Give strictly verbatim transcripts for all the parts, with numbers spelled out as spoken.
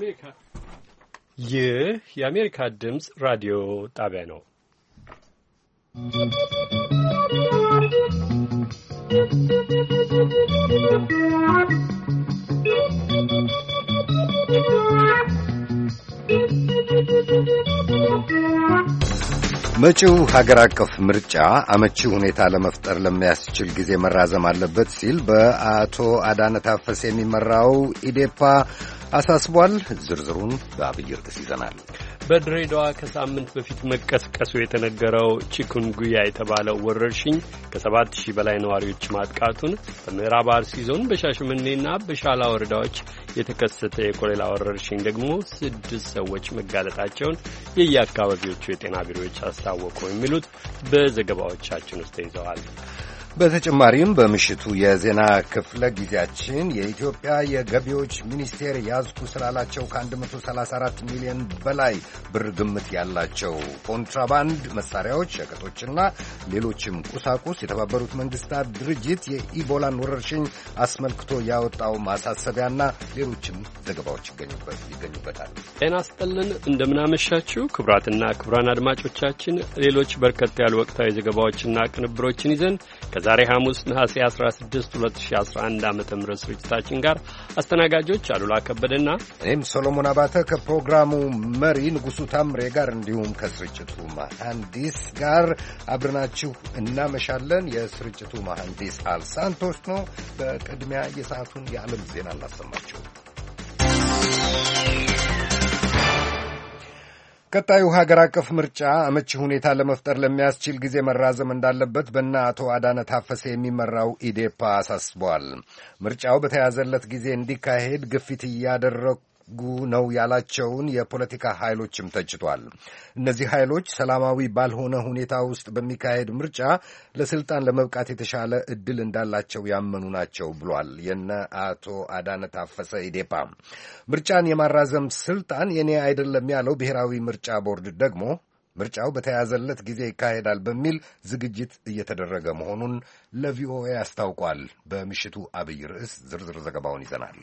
የአሜሪካ ይህ የአሜሪካ ድምፅ ራዲዮ ጣቢያ ነው። መጪው ሀገር አቀፍ ምርጫ አመቺ ሁኔታ ለመፍጠር ለሚያስችል ጊዜ መራዘም አለበት ሲል በአቶ አዳነ ታፈሰ የሚመራው ኢዴፓ አሳስቧል። ዝርዝሩን በአብይ ርዕስ ይዘናል። በድሬዳዋ ከሳምንት በፊት መቀስቀሱ የተነገረው ቺኩንጉያ የተባለው ወረርሽኝ ከሰባት ሺህ በላይ ነዋሪዎች ማጥቃቱን፣ በምዕራብ አርሲ ዞን በሻሸመኔና በሻላ ወረዳዎች የተከሰተ የኮሌራ ወረርሽኝ ደግሞ ስድስት ሰዎች መጋለጣቸውን የየአካባቢዎቹ የጤና ቢሮዎች አስታወቁ። የሚሉት በዘገባዎቻችን ውስጥ ተይዘዋል። በተጨማሪም በምሽቱ የዜና ክፍለ ጊዜያችን የኢትዮጵያ የገቢዎች ሚኒስቴር ያዝኩ ስላላቸው ከአንድ መቶ ሰላሳ አራት ሚሊዮን በላይ ብር ግምት ያላቸው ኮንትራባንድ መሳሪያዎች፣ ሸቀጦችና ሌሎችም ቁሳቁስ የተባበሩት መንግስታት ድርጅት የኢቦላን ወረርሽኝ አስመልክቶ ያወጣው ማሳሰቢያና ሌሎችም ዘገባዎች ይገኙበታል። ጤና ይስጥልን፣ እንደምናመሻችሁ ክቡራትና ክቡራን አድማጮቻችን ሌሎች በርከት ያሉ ወቅታዊ ዘገባዎችና ቅንብሮችን ይዘን ዛሬ ሐሙስ ነሐሴ አስራ ስድስት ሁለት ሺህ አስራ አንድ ዓመተ ምህረት ስርጭታችን ጋር አስተናጋጆች አሉላ ከበደና እኔም ሶሎሞን አባተ ከፕሮግራሙ መሪ ንጉሱ ታምሬ ጋር እንዲሁም ከስርጭቱ መሐንዲስ ጋር አብረናችሁ እናመሻለን። የስርጭቱ መሐንዲስ አልሳንቶስ ነው። በቅድሚያ የሰዓቱን የዓለም ዜና እናሰማችሁ። ቀጣዩ ሀገር አቀፍ ምርጫ አመቺ ሁኔታ ለመፍጠር ለሚያስችል ጊዜ መራዘም እንዳለበት በእነ አቶ አዳነ ታፈሰ የሚመራው ኢዴፓ አሳስቧል። ምርጫው በተያዘለት ጊዜ እንዲካሄድ ግፊት እያደረጉ ነው ያላቸውን የፖለቲካ ኃይሎችም ተችቷል። እነዚህ ኃይሎች ሰላማዊ ባልሆነ ሁኔታ ውስጥ በሚካሄድ ምርጫ ለስልጣን ለመብቃት የተሻለ ዕድል እንዳላቸው ያመኑ ናቸው ብሏል። የነ አቶ አዳነ ታፈሰ ኢዴፓ ምርጫን የማራዘም ስልጣን የኔ አይደለም ያለው ብሔራዊ ምርጫ ቦርድ ደግሞ ምርጫው በተያዘለት ጊዜ ይካሄዳል በሚል ዝግጅት እየተደረገ መሆኑን ለቪኦኤ አስታውቋል። በምሽቱ አብይ ርዕስ ዝርዝር ዘገባውን ይዘናል።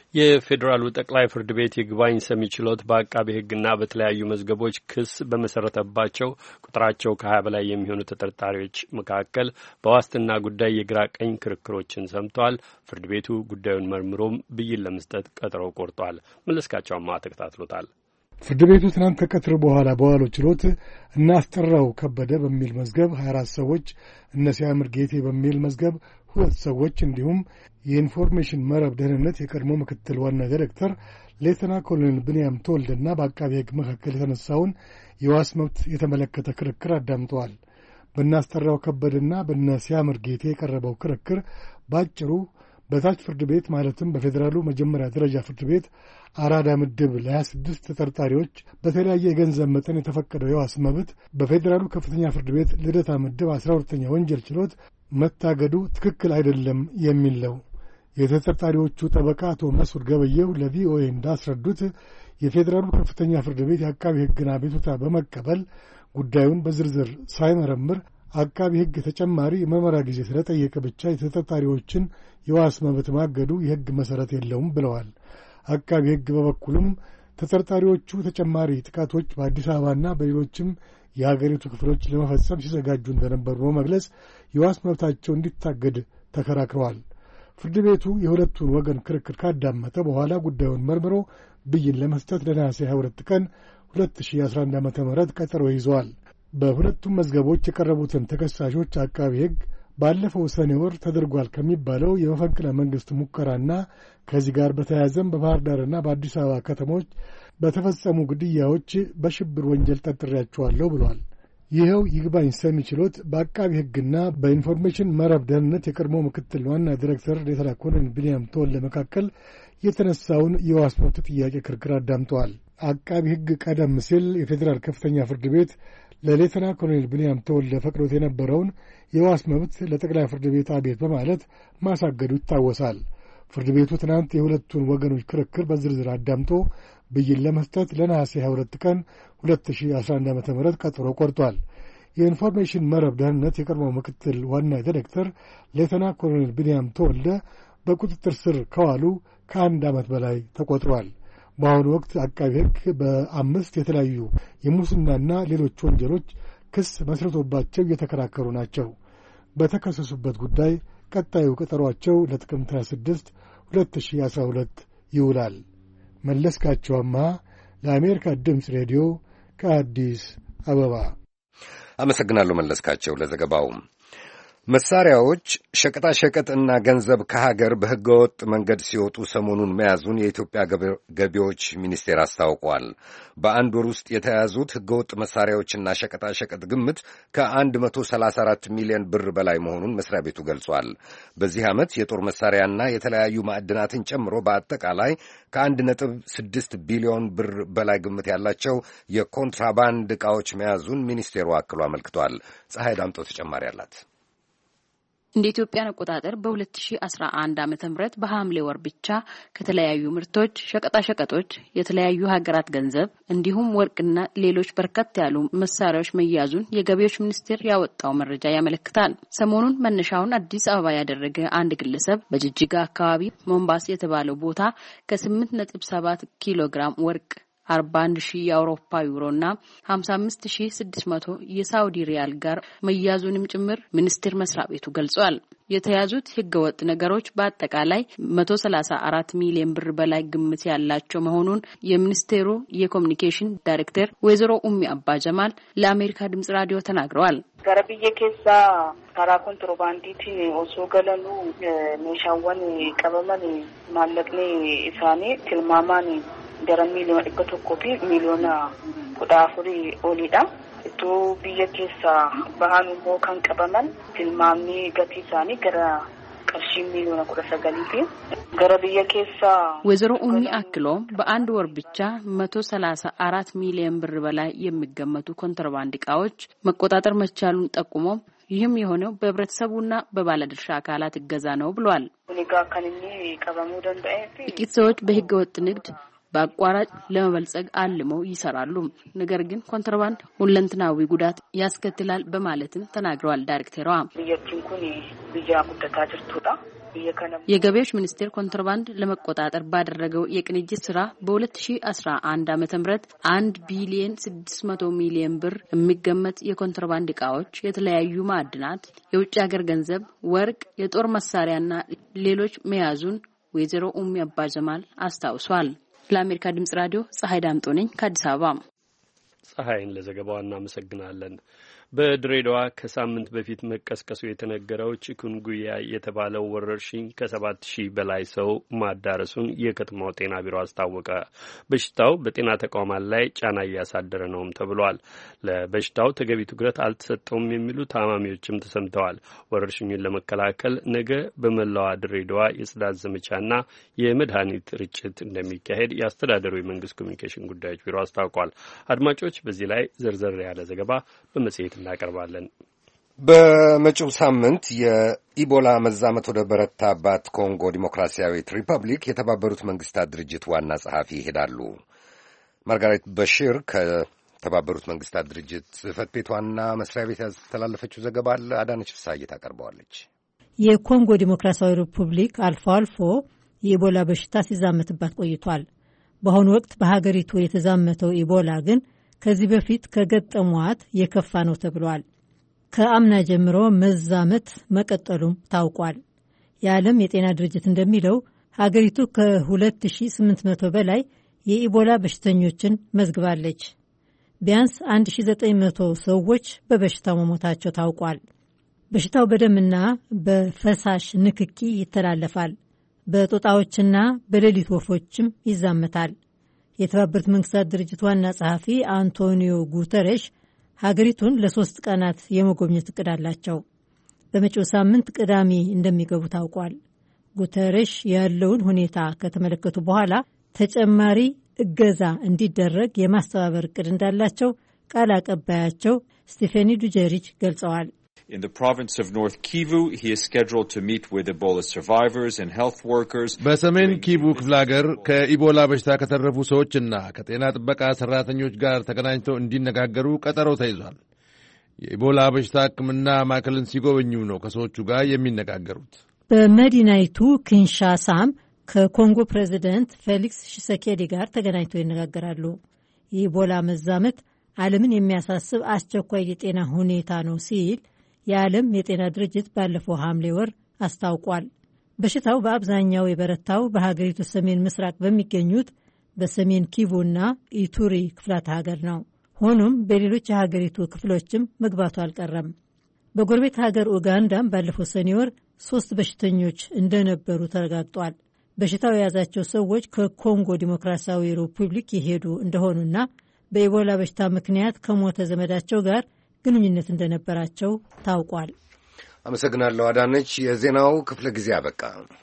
የፌዴራሉ ጠቅላይ ፍርድ ቤት ይግባኝ ሰሚ ችሎት በአቃቤ ሕግና በተለያዩ መዝገቦች ክስ በመሰረተባቸው ቁጥራቸው ከሀያ በላይ የሚሆኑ ተጠርጣሪዎች መካከል በዋስትና ጉዳይ የግራ ቀኝ ክርክሮችን ሰምቷል። ፍርድ ቤቱ ጉዳዩን መርምሮም ብይን ለመስጠት ቀጠሮ ቆርጧል። መለስካቸውማ ተከታትሎታል። ፍርድ ቤቱ ትናንት ከቀትር በኋላ በዋለው ችሎት እነ አስጠራው ከበደ በሚል መዝገብ ሀያ አራት ሰዎች፣ እነ ሲያምር ጌቴ በሚል መዝገብ ሁለት ሰዎች እንዲሁም የኢንፎርሜሽን መረብ ደህንነት የቀድሞ ምክትል ዋና ዲሬክተር ሌተና ኮሎኔል ብንያም ተወልደና በአቃቤ ሕግ መካከል የተነሳውን የዋስ መብት የተመለከተ ክርክር አዳምጠዋል። በእነ አስጠራው ከበደና በእነ ሲያምር ጌቴ የቀረበው ክርክር ባጭሩ በታች ፍርድ ቤት ማለትም በፌዴራሉ መጀመሪያ ደረጃ ፍርድ ቤት አራዳ ምድብ ለሀያ ስድስት ተጠርጣሪዎች በተለያየ የገንዘብ መጠን የተፈቀደው የዋስ መብት በፌዴራሉ ከፍተኛ ፍርድ ቤት ልደታ ምድብ አስራ ሁለተኛ ወንጀል ችሎት መታገዱ ትክክል አይደለም የሚል ነው። የተጠርጣሪዎቹ ጠበቃ አቶ መስዑድ ገበየው ለቪኦኤ እንዳስረዱት የፌዴራሉ ከፍተኛ ፍርድ ቤት የአቃቢ ሕግን አቤቱታ በመቀበል ጉዳዩን በዝርዝር ሳይመረምር አቃቢ ሕግ ተጨማሪ የምርመራ ጊዜ ስለጠየቀ ብቻ የተጠርጣሪዎችን የዋስ መብት ማገዱ የሕግ መሠረት የለውም ብለዋል። አቃቢ ሕግ በበኩሉም ተጠርጣሪዎቹ ተጨማሪ ጥቃቶች በአዲስ አበባና በሌሎችም የሀገሪቱ ክፍሎች ለመፈጸም ሲዘጋጁ እንደነበሩ በመግለጽ የዋስ መብታቸው እንዲታገድ ተከራክረዋል። ፍርድ ቤቱ የሁለቱን ወገን ክርክር ካዳመጠ በኋላ ጉዳዩን መርምሮ ብይን ለመስጠት ለነሐሴ ሃያ ሁለት ቀን ሁለት ሺህ አስራ አንድ ዓመተ ምህረት ቀጠሮ ይዘዋል። በሁለቱም መዝገቦች የቀረቡትን ተከሳሾች አቃቢ ሕግ ባለፈው ሰኔ ወር ተደርጓል ከሚባለው የመፈንቅለ መንግሥት ሙከራና ከዚህ ጋር በተያያዘም በባህር ዳርና በአዲስ አበባ ከተሞች በተፈጸሙ ግድያዎች በሽብር ወንጀል ጠርጥሬያቸዋለሁ ብሏል። ይኸው ይግባኝ ሰሚ ችሎት በአቃቢ ሕግና በኢንፎርሜሽን መረብ ደህንነት የቀድሞ ምክትል ዋና ዲሬክተር ሌተና ኮሎኔል ብንያም ተወልደ መካከል የተነሳውን የዋስ መብት ጥያቄ ክርክር አዳምጠዋል። አቃቢ ሕግ ቀደም ሲል የፌዴራል ከፍተኛ ፍርድ ቤት ለሌተና ኮሎኔል ብንያም ተወልደ ፈቅዶት የነበረውን የዋስ መብት ለጠቅላይ ፍርድ ቤት አቤት በማለት ማሳገዱ ይታወሳል። ፍርድ ቤቱ ትናንት የሁለቱን ወገኖች ክርክር በዝርዝር አዳምጦ ብይን ለመስጠት ለነሐሴ ሃያ ሁለት ቀን ሁለት ሺህ አስራ አንድ ዓመተ ምህረት ቀጠሮ ቆርጧል። የኢንፎርሜሽን መረብ ደህንነት የቀድሞ ምክትል ዋና ዲሬክተር ሌተና ኮሎኔል ብንያም ተወልደ በቁጥጥር ስር ከዋሉ ከአንድ ዓመት በላይ ተቆጥሯል። በአሁኑ ወቅት አቃቤ ሕግ በአምስት የተለያዩ የሙስናና ሌሎች ወንጀሎች ክስ መስርቶባቸው እየተከራከሩ ናቸው። በተከሰሱበት ጉዳይ ቀጣዩ ቀጠሯቸው ለጥቅምት ሃያ ስድስት ሁለት ሺህ አስራ ሁለት ይውላል። መለስካቸው አምሃ ለአሜሪካ ድምፅ ሬዲዮ ከአዲስ አበባ አመሰግናለሁ። መለስካቸው ለዘገባው። መሳሪያዎች፣ ሸቀጣሸቀጥና ገንዘብ ከሀገር በሕገወጥ መንገድ ሲወጡ ሰሞኑን መያዙን የኢትዮጵያ ገቢዎች ሚኒስቴር አስታውቋል። በአንድ ወር ውስጥ የተያዙት ሕገወጥ መሳሪያዎችና ሸቀጣሸቀጥ ግምት ከአንድ መቶ ሰላሳ አራት ሚሊዮን ብር በላይ መሆኑን መስሪያ ቤቱ ገልጿል። በዚህ ዓመት የጦር መሳሪያና የተለያዩ ማዕድናትን ጨምሮ በአጠቃላይ ከአንድ ነጥብ ስድስት ቢሊዮን ብር በላይ ግምት ያላቸው የኮንትራባንድ ዕቃዎች መያዙን ሚኒስቴሩ አክሎ አመልክቷል። ፀሐይ ዳምጦ ተጨማሪ አላት። እንደ ኢትዮጵያን አቆጣጠር በ2011 ዓመተ ምህረት በሐምሌ ወር ብቻ ከተለያዩ ምርቶች፣ ሸቀጣሸቀጦች፣ የተለያዩ ሀገራት ገንዘብ እንዲሁም ወርቅና ሌሎች በርከት ያሉ መሳሪያዎች መያዙን የገቢዎች ሚኒስቴር ያወጣው መረጃ ያመለክታል። ሰሞኑን መነሻውን አዲስ አበባ ያደረገ አንድ ግለሰብ በጅጅጋ አካባቢ ሞምባስ የተባለው ቦታ ከስምንት ነጥብ ሰባት ኪሎ ግራም ወርቅ አርባ አንድ ሺህ የአውሮፓ ዩሮና ሀምሳ አምስት ሺህ ስድስት መቶ የሳውዲ ሪያል ጋር መያዙንም ጭምር ሚኒስቴር መስሪያ ቤቱ ገልጿል። የተያዙት ህገወጥ ነገሮች በአጠቃላይ መቶ ሰላሳ አራት ሚሊዮን ብር በላይ ግምት ያላቸው መሆኑን የሚኒስቴሩ የኮሙኒኬሽን ዳይሬክተር ወይዘሮ ኡሚ አባ ጀማል ለአሜሪካ ድምጽ ራዲዮ ተናግረዋል። ገረብዬ ኬሳ ካራ ኮንትሮባንዲቲን ኦሶ ገለኑ ሜሻዋን ቀበመን ማለቅኔ ኢሳኔ ትልማማን gara miliyoona dhibba tokkoo fi miliyoona kudha afurii oliidha. Iddoo biyya keessa bahan immoo kan qabaman tilmaamni gatii isaanii gara qarshii miliyoona kudha sagalii fi gara biyya keessa ወይዘሮ ኡሚ አክሎም በአንድ ወር ብቻ መቶ ሰላሳ አራት ሚሊዮን ብር በላይ የሚገመቱ ኮንትራባንድ ዕቃዎች መቆጣጠር መቻሉን ጠቁሞ ይህም የሆነው በህብረተሰቡና በባለድርሻ አካላት እገዛ ነው ብሏል። ሁኔጋ ከነኒ ቀበሙ ደንበኤ ጥቂት ሰዎች በህገ ወጥ ንግድ በአቋራጭ ለመበልጸግ አልመው ይሰራሉ። ነገር ግን ኮንትራባንድ ሁለንተናዊ ጉዳት ያስከትላል በማለትም ተናግረዋል ዳይሬክተሯ። የገቢዎች ሚኒስቴር ኮንትራባንድ ለመቆጣጠር ባደረገው የቅንጅት ስራ በ2011 ዓመተ ምህረት አንድ ቢሊዮን ስድስት መቶ ሚሊዮን ብር የሚገመት የኮንትራባንድ ዕቃዎች፣ የተለያዩ ማዕድናት፣ የውጭ ሀገር ገንዘብ፣ ወርቅ፣ የጦር መሳሪያና ሌሎች መያዙን ወይዘሮ ኡሚ አባ ጀማል አስታውሷል። ለአሜሪካ ድምጽ ራዲዮ ፀሐይ ዳምጦ ነኝ ከአዲስ አበባ። ፀሐይን ለዘገባው እናመሰግናለን። በድሬዳዋ ከሳምንት በፊት መቀስቀሱ የተነገረው ቺኩንጉያ የተባለው ወረርሽኝ ከሰባት ሺህ በላይ ሰው ማዳረሱን የከተማው ጤና ቢሮ አስታወቀ። በሽታው በጤና ተቋማት ላይ ጫና እያሳደረ ነውም ተብሏል። ለበሽታው ተገቢ ትኩረት አልተሰጠውም የሚሉ ታማሚዎችም ተሰምተዋል። ወረርሽኙን ለመከላከል ነገ በመላዋ ድሬዳዋ የጽዳት ዘመቻና የመድኃኒት ርጭት እንደሚካሄድ የአስተዳደሩ የመንግስት ኮሚኒኬሽን ጉዳዮች ቢሮ አስታውቋል። አድማጮች፣ በዚህ ላይ ዝርዝር ያለ ዘገባ በመጽሔት እናቀርባለን። በመጪው ሳምንት የኢቦላ መዛመት ወደ በረታባት ኮንጎ ዲሞክራሲያዊት ሪፐብሊክ የተባበሩት መንግስታት ድርጅት ዋና ጸሐፊ ይሄዳሉ። ማርጋሬት በሺር ከተባበሩት መንግስታት ድርጅት ጽሕፈት ቤት ዋና መስሪያ ቤት ያስተላለፈችው ዘገባ አለ። አዳነች ፍስሐዬ ታቀርበዋለች። የኮንጎ ዲሞክራሲያዊ ሪፐብሊክ አልፎ አልፎ የኢቦላ በሽታ ሲዛመትባት ቆይቷል። በአሁኑ ወቅት በሀገሪቱ የተዛመተው ኢቦላ ግን ከዚህ በፊት ከገጠሟት የከፋ ነው ተብሏል። ከአምና ጀምሮ መዛመት መቀጠሉም ታውቋል። የዓለም የጤና ድርጅት እንደሚለው ሀገሪቱ ከሁለት ሺህ ስምንት መቶ በላይ የኢቦላ በሽተኞችን መዝግባለች። ቢያንስ አንድ ሺህ ዘጠኝ መቶ ሰዎች በበሽታው መሞታቸው ታውቋል። በሽታው በደምና በፈሳሽ ንክኪ ይተላለፋል። በጦጣዎችና በሌሊት ወፎችም ይዛመታል። የተባበሩት መንግስታት ድርጅት ዋና ጸሐፊ አንቶኒዮ ጉተሬሽ ሀገሪቱን ለሶስት ቀናት የመጎብኘት እቅድ አላቸው። በመጪው ሳምንት ቅዳሜ እንደሚገቡ ታውቋል። ጉተሬሽ ያለውን ሁኔታ ከተመለከቱ በኋላ ተጨማሪ እገዛ እንዲደረግ የማስተባበር እቅድ እንዳላቸው ቃል አቀባያቸው ስቴፋኒ ዱጀሪች ገልጸዋል። In the province of North Kivu, he is scheduled to meet with Ebola survivors and health workers. በሰሜን ኪቡ ክፍለ ሀገር ከኢቦላ በሽታ ከተረፉ ሰዎችና ከጤና ጥበቃ ሰራተኞች ጋር ተገናኝተው እንዲነጋገሩ ቀጠሮ ተይዟል። የኢቦላ በሽታ ሕክምና ማዕከልን ሲጎበኙ ነው ከሰዎቹ ጋር የሚነጋገሩት። በመዲናይቱ ኪንሻሳም ከኮንጎ ፕሬዚደንት ፌሊክስ ሺሴኬዲ ጋር ተገናኝተው ይነጋገራሉ። የኢቦላ መዛመት ዓለምን የሚያሳስብ አስቸኳይ የጤና ሁኔታ ነው ሲል የዓለም የጤና ድርጅት ባለፈው ሐምሌ ወር አስታውቋል። በሽታው በአብዛኛው የበረታው በሀገሪቱ ሰሜን ምስራቅ በሚገኙት በሰሜን ኪቡና ኢቱሪ ክፍላተ ሀገር ነው። ሆኖም በሌሎች የሀገሪቱ ክፍሎችም መግባቱ አልቀረም። በጎረቤት ሀገር ኡጋንዳም ባለፈው ሰኔ ወር ሶስት በሽተኞች እንደነበሩ ተረጋግጧል። በሽታው የያዛቸው ሰዎች ከኮንጎ ዲሞክራሲያዊ ሪፑብሊክ የሄዱ እንደሆኑና በኢቦላ በሽታ ምክንያት ከሞተ ዘመዳቸው ጋር ግንኙነት እንደነበራቸው ታውቋል። አመሰግናለሁ አዳነች። የዜናው ክፍለ ጊዜ አበቃ።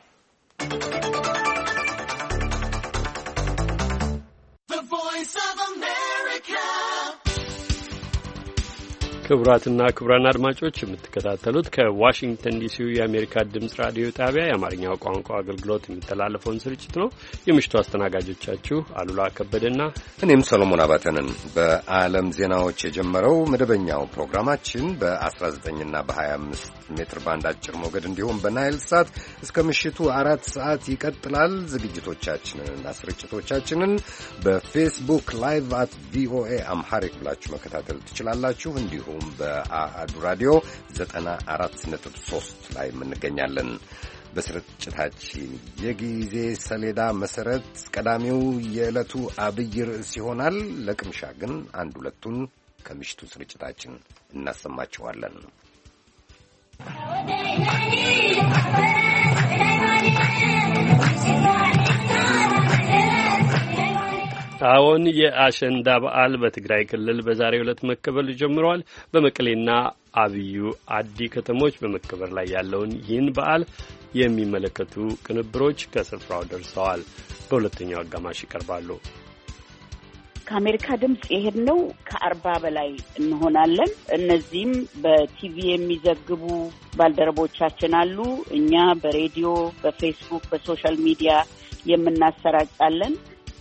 ክቡራትና ክቡራን አድማጮች የምትከታተሉት ከዋሽንግተን ዲሲው የአሜሪካ ድምፅ ራዲዮ ጣቢያ የአማርኛው ቋንቋ አገልግሎት የሚተላለፈውን ስርጭት ነው። የምሽቱ አስተናጋጆቻችሁ አሉላ ከበደና እኔም ሰሎሞን አባተንን። በዓለም ዜናዎች የጀመረው መደበኛው ፕሮግራማችን በአስራ ዘጠኝና በሀያ አምስት ሜትር ባንድ አጭር ሞገድ እንዲሁም በናይል ሳት እስከ ምሽቱ አራት ሰዓት ይቀጥላል። ዝግጅቶቻችንንና ስርጭቶቻችንን በፌስቡክ ላይቭ አት ቪኦኤ አምሃሪክ ብላችሁ መከታተል ትችላላችሁ። እንዲሁም በአሃዱ ራዲዮ ዘጠና አራት ነጥብ ሶስት ላይ እንገኛለን። በስርጭታችን የጊዜ ሰሌዳ መሰረት ቀዳሚው የዕለቱ አብይ ርዕስ ይሆናል። ለቅምሻ ግን አንድ ሁለቱን ከምሽቱ ስርጭታችን እናሰማችኋለን። አሁን የአሸንዳ በዓል በትግራይ ክልል በዛሬው ዕለት መከበር ጀምሯል። በመቀሌና አብዩ አዲ ከተሞች በመከበር ላይ ያለውን ይህን በዓል የሚመለከቱ ቅንብሮች ከስፍራው ደርሰዋል። በሁለተኛው አጋማሽ ይቀርባሉ። ከአሜሪካ ድምጽ የሄድነው ከአርባ በላይ እንሆናለን። እነዚህም በቲቪ የሚዘግቡ ባልደረቦቻችን አሉ። እኛ በሬዲዮ፣ በፌስቡክ፣ በሶሻል ሚዲያ የምናሰራጫለን።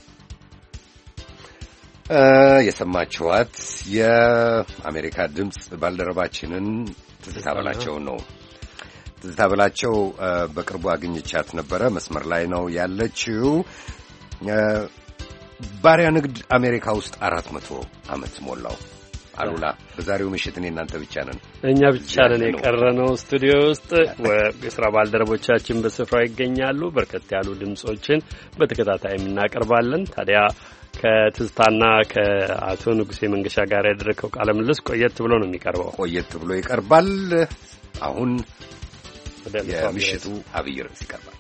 የሰማችኋት የአሜሪካ ድምፅ ባልደረባችንን ትዝታ በላቸውን ነው። ትዝታ በላቸው በቅርቡ አግኝቻት ነበረ። መስመር ላይ ነው ያለችው። ባሪያ ንግድ አሜሪካ ውስጥ አራት መቶ ዓመት ሞላው። አሉላ በዛሬው ምሽት እኔ እናንተ ብቻ ነን እኛ ብቻ ነን የቀረነው ስቱዲዮ ውስጥ። የሥራ ባልደረቦቻችን በስፍራው ይገኛሉ። በርከት ያሉ ድምጾችን በተከታታይ እናቀርባለን። ታዲያ ከትዝታና ከአቶ ንጉሴ መንገሻ ጋር ያደረገው ቃለ ምልልስ ቆየት ብሎ ነው የሚቀርበው። ቆየት ብሎ ይቀርባል። አሁን የምሽቱ አብይ ርዕስ ይቀርባል።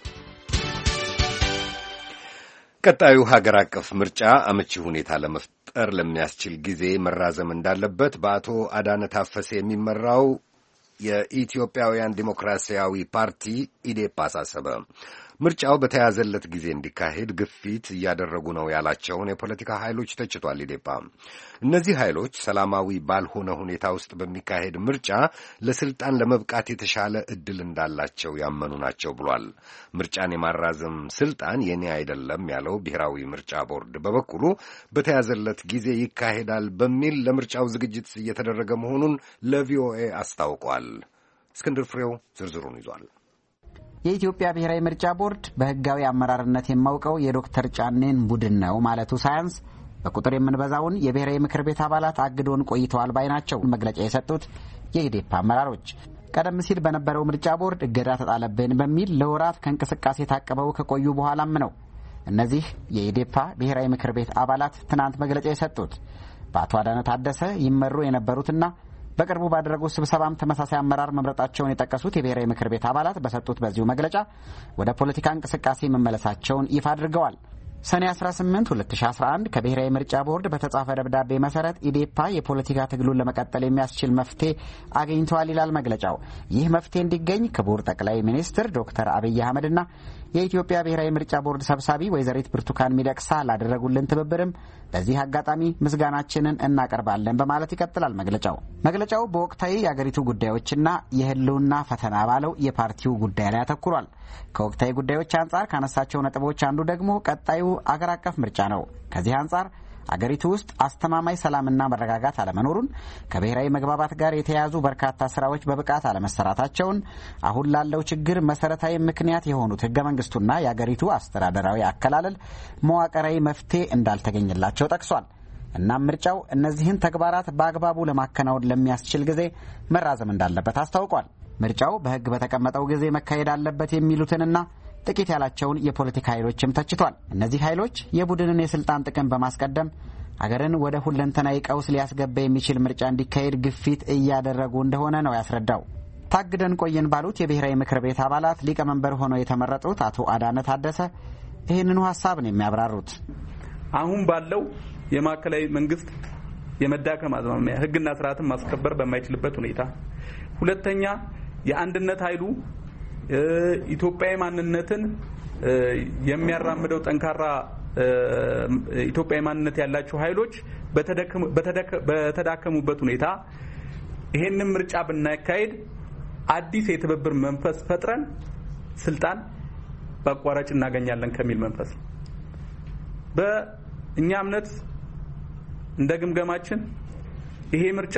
ቀጣዩ ሀገር አቀፍ ምርጫ አመቺ ሁኔታ ለመፍጠር ለሚያስችል ጊዜ መራዘም እንዳለበት በአቶ አዳነ ታፈሰ የሚመራው የኢትዮጵያውያን ዲሞክራሲያዊ ፓርቲ ኢዴፓ አሳሰበ። ምርጫው በተያዘለት ጊዜ እንዲካሄድ ግፊት እያደረጉ ነው ያላቸውን የፖለቲካ ኃይሎች ተችቷል። ኢዴፓ እነዚህ ኃይሎች ሰላማዊ ባልሆነ ሁኔታ ውስጥ በሚካሄድ ምርጫ ለስልጣን ለመብቃት የተሻለ ዕድል እንዳላቸው ያመኑ ናቸው ብሏል። ምርጫን የማራዘም ስልጣን የኔ አይደለም ያለው ብሔራዊ ምርጫ ቦርድ በበኩሉ በተያዘለት ጊዜ ይካሄዳል በሚል ለምርጫው ዝግጅት እየተደረገ መሆኑን ለቪኦኤ አስታውቋል። እስክንድር ፍሬው ዝርዝሩን ይዟል። የኢትዮጵያ ብሔራዊ ምርጫ ቦርድ በህጋዊ አመራርነት የማውቀው የዶክተር ጫኔን ቡድን ነው ማለቱ ሳያንስ በቁጥር የምንበዛውን የብሔራዊ ምክር ቤት አባላት አግዶን ቆይተዋል ባይ ናቸው መግለጫ የሰጡት የኢዴፓ አመራሮች። ቀደም ሲል በነበረው ምርጫ ቦርድ እገዳ ተጣለብን በሚል ለወራት ከእንቅስቃሴ ታቅበው ከቆዩ በኋላም ነው እነዚህ የኢዴፓ ብሔራዊ ምክር ቤት አባላት ትናንት መግለጫ የሰጡት። በአቶ አዳነ ታደሰ ይመሩ የነበሩትና በቅርቡ ባደረጉት ስብሰባም ተመሳሳይ አመራር መምረጣቸውን የጠቀሱት የብሔራዊ ምክር ቤት አባላት በሰጡት በዚሁ መግለጫ ወደ ፖለቲካ እንቅስቃሴ መመለሳቸውን ይፋ አድርገዋል። ሰኔ አስራ ስምንት ሁለት ሺህ አስራ አንድ ከብሔራዊ ምርጫ ቦርድ በተጻፈ ደብዳቤ መሰረት ኢዴፓ የፖለቲካ ትግሉን ለመቀጠል የሚያስችል መፍትሄ አግኝተዋል ይላል መግለጫው። ይህ መፍትሄ እንዲገኝ ክቡር ጠቅላይ ሚኒስትር ዶክተር አብይ አህመድና የኢትዮጵያ ብሔራዊ ምርጫ ቦርድ ሰብሳቢ ወይዘሪት ብርቱካን ሚደቅሳ ላደረጉልን ትብብርም በዚህ አጋጣሚ ምስጋናችንን እናቀርባለን በማለት ይቀጥላል መግለጫው። መግለጫው በወቅታዊ የአገሪቱ ጉዳዮችና የህልውና ፈተና ባለው የፓርቲው ጉዳይ ላይ አተኩሯል። ከወቅታዊ ጉዳዮች አንጻር ካነሳቸው ነጥቦች አንዱ ደግሞ ቀጣዩ አገር አቀፍ ምርጫ ነው። ከዚህ አንጻር አገሪቱ ውስጥ አስተማማኝ ሰላምና መረጋጋት አለመኖሩን፣ ከብሔራዊ መግባባት ጋር የተያያዙ በርካታ ስራዎች በብቃት አለመሰራታቸውን፣ አሁን ላለው ችግር መሰረታዊ ምክንያት የሆኑት ህገ መንግስቱና የአገሪቱ አስተዳደራዊ አከላለል መዋቅራዊ መፍትሄ እንዳልተገኘላቸው ጠቅሷል። እናም ምርጫው እነዚህን ተግባራት በአግባቡ ለማከናወን ለሚያስችል ጊዜ መራዘም እንዳለበት አስታውቋል። ምርጫው በህግ በተቀመጠው ጊዜ መካሄድ አለበት የሚሉትንና ጥቂት ያላቸውን የፖለቲካ ኃይሎችም ተችቷል። እነዚህ ኃይሎች የቡድንን የስልጣን ጥቅም በማስቀደም አገርን ወደ ሁለንተናዊ ቀውስ ሊያስገባ የሚችል ምርጫ እንዲካሄድ ግፊት እያደረጉ እንደሆነ ነው ያስረዳው። ታግደን ቆየን ባሉት የብሔራዊ ምክር ቤት አባላት ሊቀመንበር ሆነው የተመረጡት አቶ አዳነ ታደሰ ይህንኑ ሀሳብ ነው የሚያብራሩት። አሁን ባለው የማዕከላዊ መንግስት የመዳከም አዝማሚያ ህግና ስርዓትን ማስከበር በማይችልበት ሁኔታ፣ ሁለተኛ የአንድነት ኃይሉ ኢትዮጵያዊ ማንነትን የሚያራምደው ጠንካራ ኢትዮጵያዊ ማንነት ያላቸው ኃይሎች በተዳከሙበት ሁኔታ ይሄንን ምርጫ ብናካሄድ አዲስ የትብብር መንፈስ ፈጥረን ስልጣን በአቋራጭ እናገኛለን ከሚል መንፈስ በእኛ እምነት እንደ ግምገማችን ይሄ ምርጫ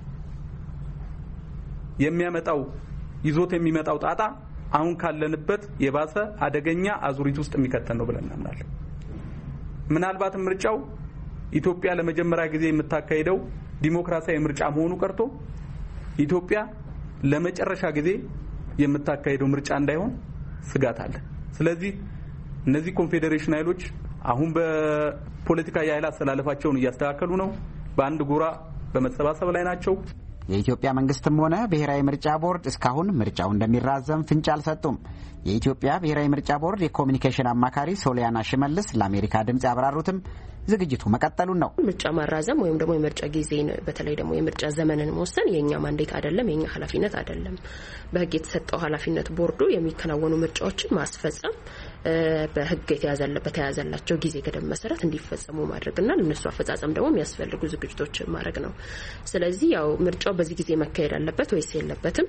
የሚያመጣው ይዞት የሚመጣው ጣጣ አሁን ካለንበት የባሰ አደገኛ አዙሪት ውስጥ የሚከተን ነው ብለን እናምናለን። ምናልባት ምርጫው ኢትዮጵያ ለመጀመሪያ ጊዜ የምታካሄደው ዲሞክራሲያዊ ምርጫ መሆኑ ቀርቶ ኢትዮጵያ ለመጨረሻ ጊዜ የምታካሄደው ምርጫ እንዳይሆን ስጋት አለ። ስለዚህ እነዚህ ኮንፌዴሬሽን ኃይሎች አሁን በፖለቲካ የኃይል አስተላለፋቸውን እያስተካከሉ ነው። በአንድ ጎራ በመሰባሰብ ላይ ናቸው። የኢትዮጵያ መንግስትም ሆነ ብሔራዊ ምርጫ ቦርድ እስካሁን ምርጫው እንደሚራዘም ፍንጭ አልሰጡም። የኢትዮጵያ ብሔራዊ ምርጫ ቦርድ የኮሚኒኬሽን አማካሪ ሶሊያና ሽመልስ ለአሜሪካ ድምጽ ያብራሩትም ዝግጅቱ መቀጠሉን ነው። ምርጫ ማራዘም ወይም ደግሞ የምርጫ ጊዜን በተለይ ደግሞ የምርጫ ዘመንን መወሰን የኛ ማንዴት አይደለም፣ የኛ ኃላፊነት አይደለም። በህግ የተሰጠው ኃላፊነት ቦርዱ የሚከናወኑ ምርጫዎችን ማስፈጸም በህግ የተያዘለበት የተያዘላቸው ጊዜ ገደብ መሰረት እንዲፈጸሙ ማድረግና ለነሱ አፈጻጸም ደግሞ የሚያስፈልጉ ዝግጅቶችን ማድረግ ነው። ስለዚህ ያው ምርጫው በዚህ ጊዜ መካሄድ አለበት ወይስ የለበትም፣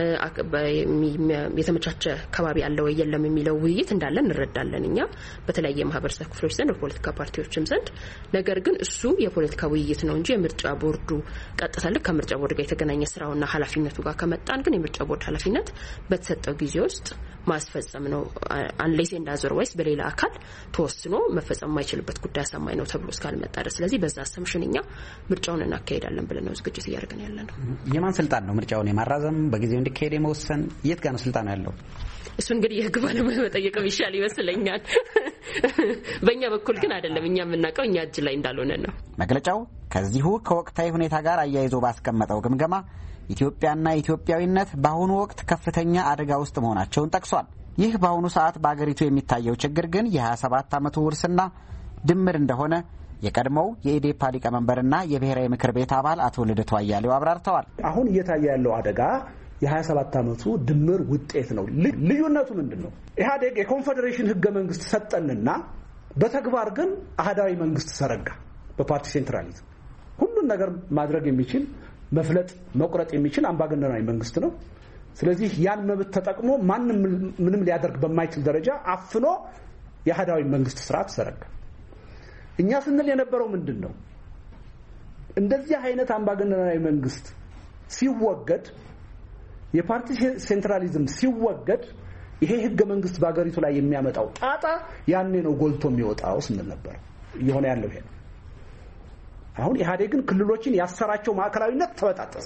የተመቻቸ ከባቢ አለ ወይ የለም የሚለው ውይይት እንዳለ እንረዳለን እኛ በተለያየ ማህበረሰብ ክፍሎች ዘንድ በፖለቲካ ፓርቲዎችም ዘንድ። ነገር ግን እሱ የፖለቲካ ውይይት ነው እንጂ የምርጫ ቦርዱ ቀጥታ ልክ ከምርጫ ቦርድ ጋር የተገናኘ ስራውና ኃላፊነቱ ጋር ከመጣን ግን የምርጫ ቦርድ ኃላፊነት በተሰጠው ጊዜ ውስጥ ማስፈጸም ነው። አንሌስ እንዳዘር ወይስ በሌላ አካል ተወስኖ መፈጸም የማይችልበት ጉዳይ አሳማኝ ነው ተብሎ እስካልመጣ ድረስ ስለዚህ በዛ አሰምሽንኛ ምርጫውን እናካሄዳለን ብለን ነው ዝግጅት እያደረግን ያለነው። የማን ስልጣን ነው ምርጫውን የማራዘም በጊዜው እንዲካሄድ የመወሰን? የት ጋር ነው ስልጣኑ ያለው? እሱ እንግዲህ የህግ ባለሙያ መጠየቅም ይሻል ይመስለኛል። በእኛ በኩል ግን አይደለም። እኛ የምናውቀው እኛ እጅ ላይ እንዳልሆነ ነው። መግለጫው ከዚሁ ከወቅታዊ ሁኔታ ጋር አያይዞ ባስቀመጠው ግምገማ ኢትዮጵያና ኢትዮጵያዊነት በአሁኑ ወቅት ከፍተኛ አደጋ ውስጥ መሆናቸውን ጠቅሷል። ይህ በአሁኑ ሰዓት በአገሪቱ የሚታየው ችግር ግን የሀያ ሰባት ዓመቱ ውርስና ድምር እንደሆነ የቀድሞው የኢዴፓ ሊቀመንበርና የብሔራዊ ምክር ቤት አባል አቶ ልደቱ አያሌው አብራርተዋል። አሁን እየታየ ያለው አደጋ የሀያ ሰባት ዓመቱ ድምር ውጤት ነው። ልዩነቱ ምንድን ነው? ኢህአዴግ የኮንፌዴሬሽን ህገ መንግስት ሰጠንና በተግባር ግን አህዳዊ መንግስት ሰረጋ። በፓርቲ ሴንትራሊዝም ሁሉን ነገር ማድረግ የሚችል መፍለጥ መቁረጥ የሚችል አምባገነናዊ መንግስት ነው። ስለዚህ ያን መብት ተጠቅሞ ማንም ምንም ሊያደርግ በማይችል ደረጃ አፍኖ የአህዳዊ መንግስት ስርዓት ሰረጋ። እኛ ስንል የነበረው ምንድን ነው? እንደዚህ አይነት አምባገነናዊ መንግስት ሲወገድ የፓርቲ ሴንትራሊዝም ሲወገድ ይሄ ህገ መንግስት በአገሪቱ ላይ የሚያመጣው ጣጣ ያኔ ነው ጎልቶ የሚወጣው ስንል ነበር። እየሆነ ያለው ይሄ ነው። አሁን ኢህአዴግን ክልሎችን ያሰራቸው ማዕከላዊነት ተበጣጠሰ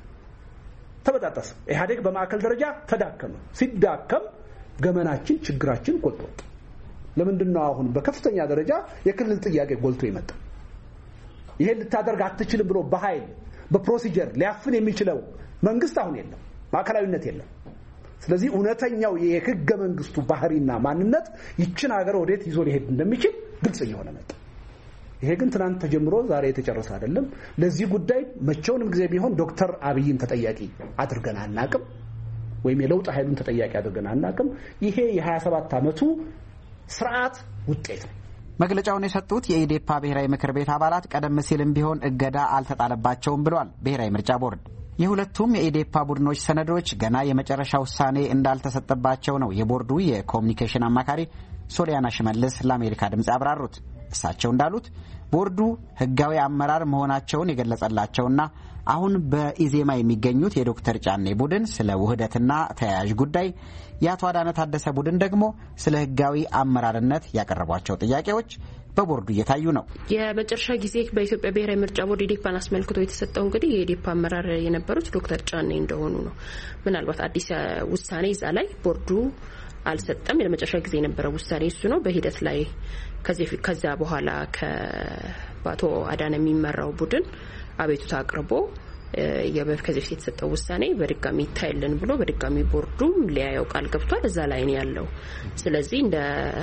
ተበጣጠሰ። ኢህአዴግ በማዕከል ደረጃ ተዳከመ። ሲዳከም ገመናችን ችግራችን ጎልቶ ወጣ። ለምንድን ነው አሁን በከፍተኛ ደረጃ የክልል ጥያቄ ጎልቶ ይመጣ? ይሄን ልታደርግ አትችልም ብሎ በኃይል በፕሮሲጀር ሊያፍን የሚችለው መንግስት አሁን የለም፣ ማዕከላዊነት የለም። ስለዚህ እውነተኛው የህገ መንግስቱ ባህሪና ማንነት ይችን ሀገር ወዴት ይዞ ሊሄድ እንደሚችል ግልጽ እየሆነ መጣ። ይሄ ግን ትናንት ተጀምሮ ዛሬ የተጨረሰ አይደለም። ለዚህ ጉዳይ መቼውንም ጊዜ ቢሆን ዶክተር አብይን ተጠያቂ አድርገን አናቅም፣ ወይም የለውጥ ኃይሉን ተጠያቂ አድርገን አናቅም። ይሄ የሀያ ሰባት ዓመቱ ስርዓት ውጤት ነው። መግለጫውን የሰጡት የኢዴፓ ብሔራዊ ምክር ቤት አባላት ቀደም ሲልም ቢሆን እገዳ አልተጣለባቸውም ብሏል ብሔራዊ ምርጫ ቦርድ። የሁለቱም የኢዴፓ ቡድኖች ሰነዶች ገና የመጨረሻ ውሳኔ እንዳልተሰጠባቸው ነው የቦርዱ የኮሚኒኬሽን አማካሪ ሶሊያና ሽመልስ ለአሜሪካ ድምጽ ያብራሩት። እሳቸው እንዳሉት ቦርዱ ህጋዊ አመራር መሆናቸውን የገለጸላቸውና አሁን በኢዜማ የሚገኙት የዶክተር ጫኔ ቡድን ስለ ውህደትና ተያያዥ ጉዳይ፣ የአቶ አዳነ ታደሰ ቡድን ደግሞ ስለ ህጋዊ አመራርነት ያቀረቧቸው ጥያቄዎች በቦርዱ እየታዩ ነው። የመጨረሻ ጊዜ በኢትዮጵያ ብሔራዊ ምርጫ ቦርድ ኢዴፓን አስመልክቶ የተሰጠው እንግዲህ የኢዴፓ አመራር የነበሩት ዶክተር ጫኔ እንደሆኑ ነው። ምናልባት አዲስ ውሳኔ እዛ ላይ ቦርዱ አልሰጠም። የመጨረሻ ጊዜ የነበረው ውሳኔ እሱ ነው። በሂደት ላይ ከዚህ ከዛ በኋላ ከአቶ አዳነ የሚመራው ቡድን አቤቱታ አቅርቦ ከዚህ በፊት የተሰጠው ውሳኔ በድጋሚ ይታይልን ብሎ በድጋሚ ቦርዱ ሊያየው ቃል ገብቷል። እዛ ላይ ነው ያለው። ስለዚህ እንደ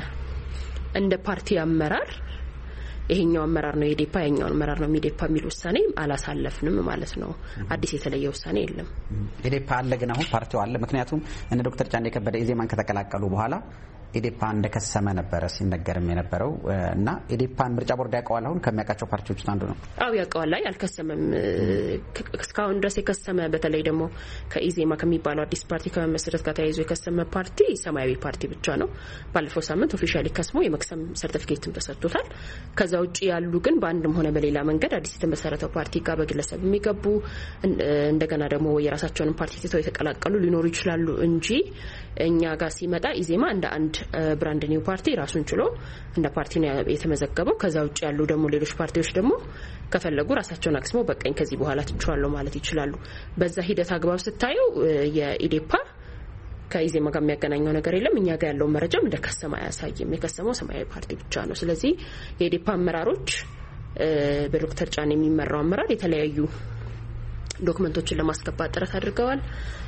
እንደ ፓርቲ አመራር ይሄኛው አመራር ነው የኢዴፓ ያኛው አመራር ነው ኢዴፓ የሚል ውሳኔ አላሳለፍንም ማለት ነው። አዲስ የተለየ ውሳኔ የለም። ኢዴፓ አለ ግን አሁን ፓርቲው አለ። ምክንያቱም እነ ዶክተር ጫኔ ከበደ ኢዜማን ከተቀላቀሉ በኋላ ኢዴፓ እንደከሰመ ነበር ሲነገርም የነበረው እና ኢዴፓን ምርጫ ቦርድ ያውቀዋል። አሁን ከሚያውቃቸው ፓርቲዎች አንዱ ነው። አው ያውቀዋል ላይ አልከሰመም። እስካሁን ድረስ የከሰመ በተለይ ደግሞ ከኢዜማ ከሚባለው አዲስ ፓርቲ ከመመስረት ጋር ተያይዞ የከሰመ ፓርቲ ሰማያዊ ፓርቲ ብቻ ነው። ባለፈው ሳምንት ኦፊሻሊ ከስሞ የመክሰም ሰርቲፊኬትም ተሰጥቶታል። ከዛ ውጪ ያሉ ግን በአንድም ሆነ በሌላ መንገድ አዲስ የተመሰረተው ፓርቲ ጋር በግለሰብ የሚገቡ እንደገና ደግሞ የራሳቸውን ፓርቲ ተተው የተቀላቀሉ ሊኖሩ ይችላሉ እንጂ እኛ ጋር ሲመጣ ኢዜማ እንደ አንድ ብራንድ ኒው ፓርቲ ራሱን ችሎ እንደ ፓርቲ ነው የተመዘገበው። ከዛ ውጪ ያሉ ደግሞ ሌሎች ፓርቲዎች ደግሞ ከፈለጉ ራሳቸውን አክስመው በቀኝ ከዚህ በኋላ ትችዋለሁ ማለት ይችላሉ። በዛ ሂደት አግባብ ስታዩ የኢዴፓ ከኢዜማ ጋር የሚያገናኘው ነገር የለም። እኛ ጋር ያለው መረጃም እንደከሰማ አያሳይም። የከሰመው ሰማያዊ ፓርቲ ብቻ ነው። ስለዚህ የኢዴፓ አመራሮች በዶክተር ጫኔ የሚመራው አመራር የተለያዩ ዶክመንቶችን ለማስገባት ጥረት አድርገዋል።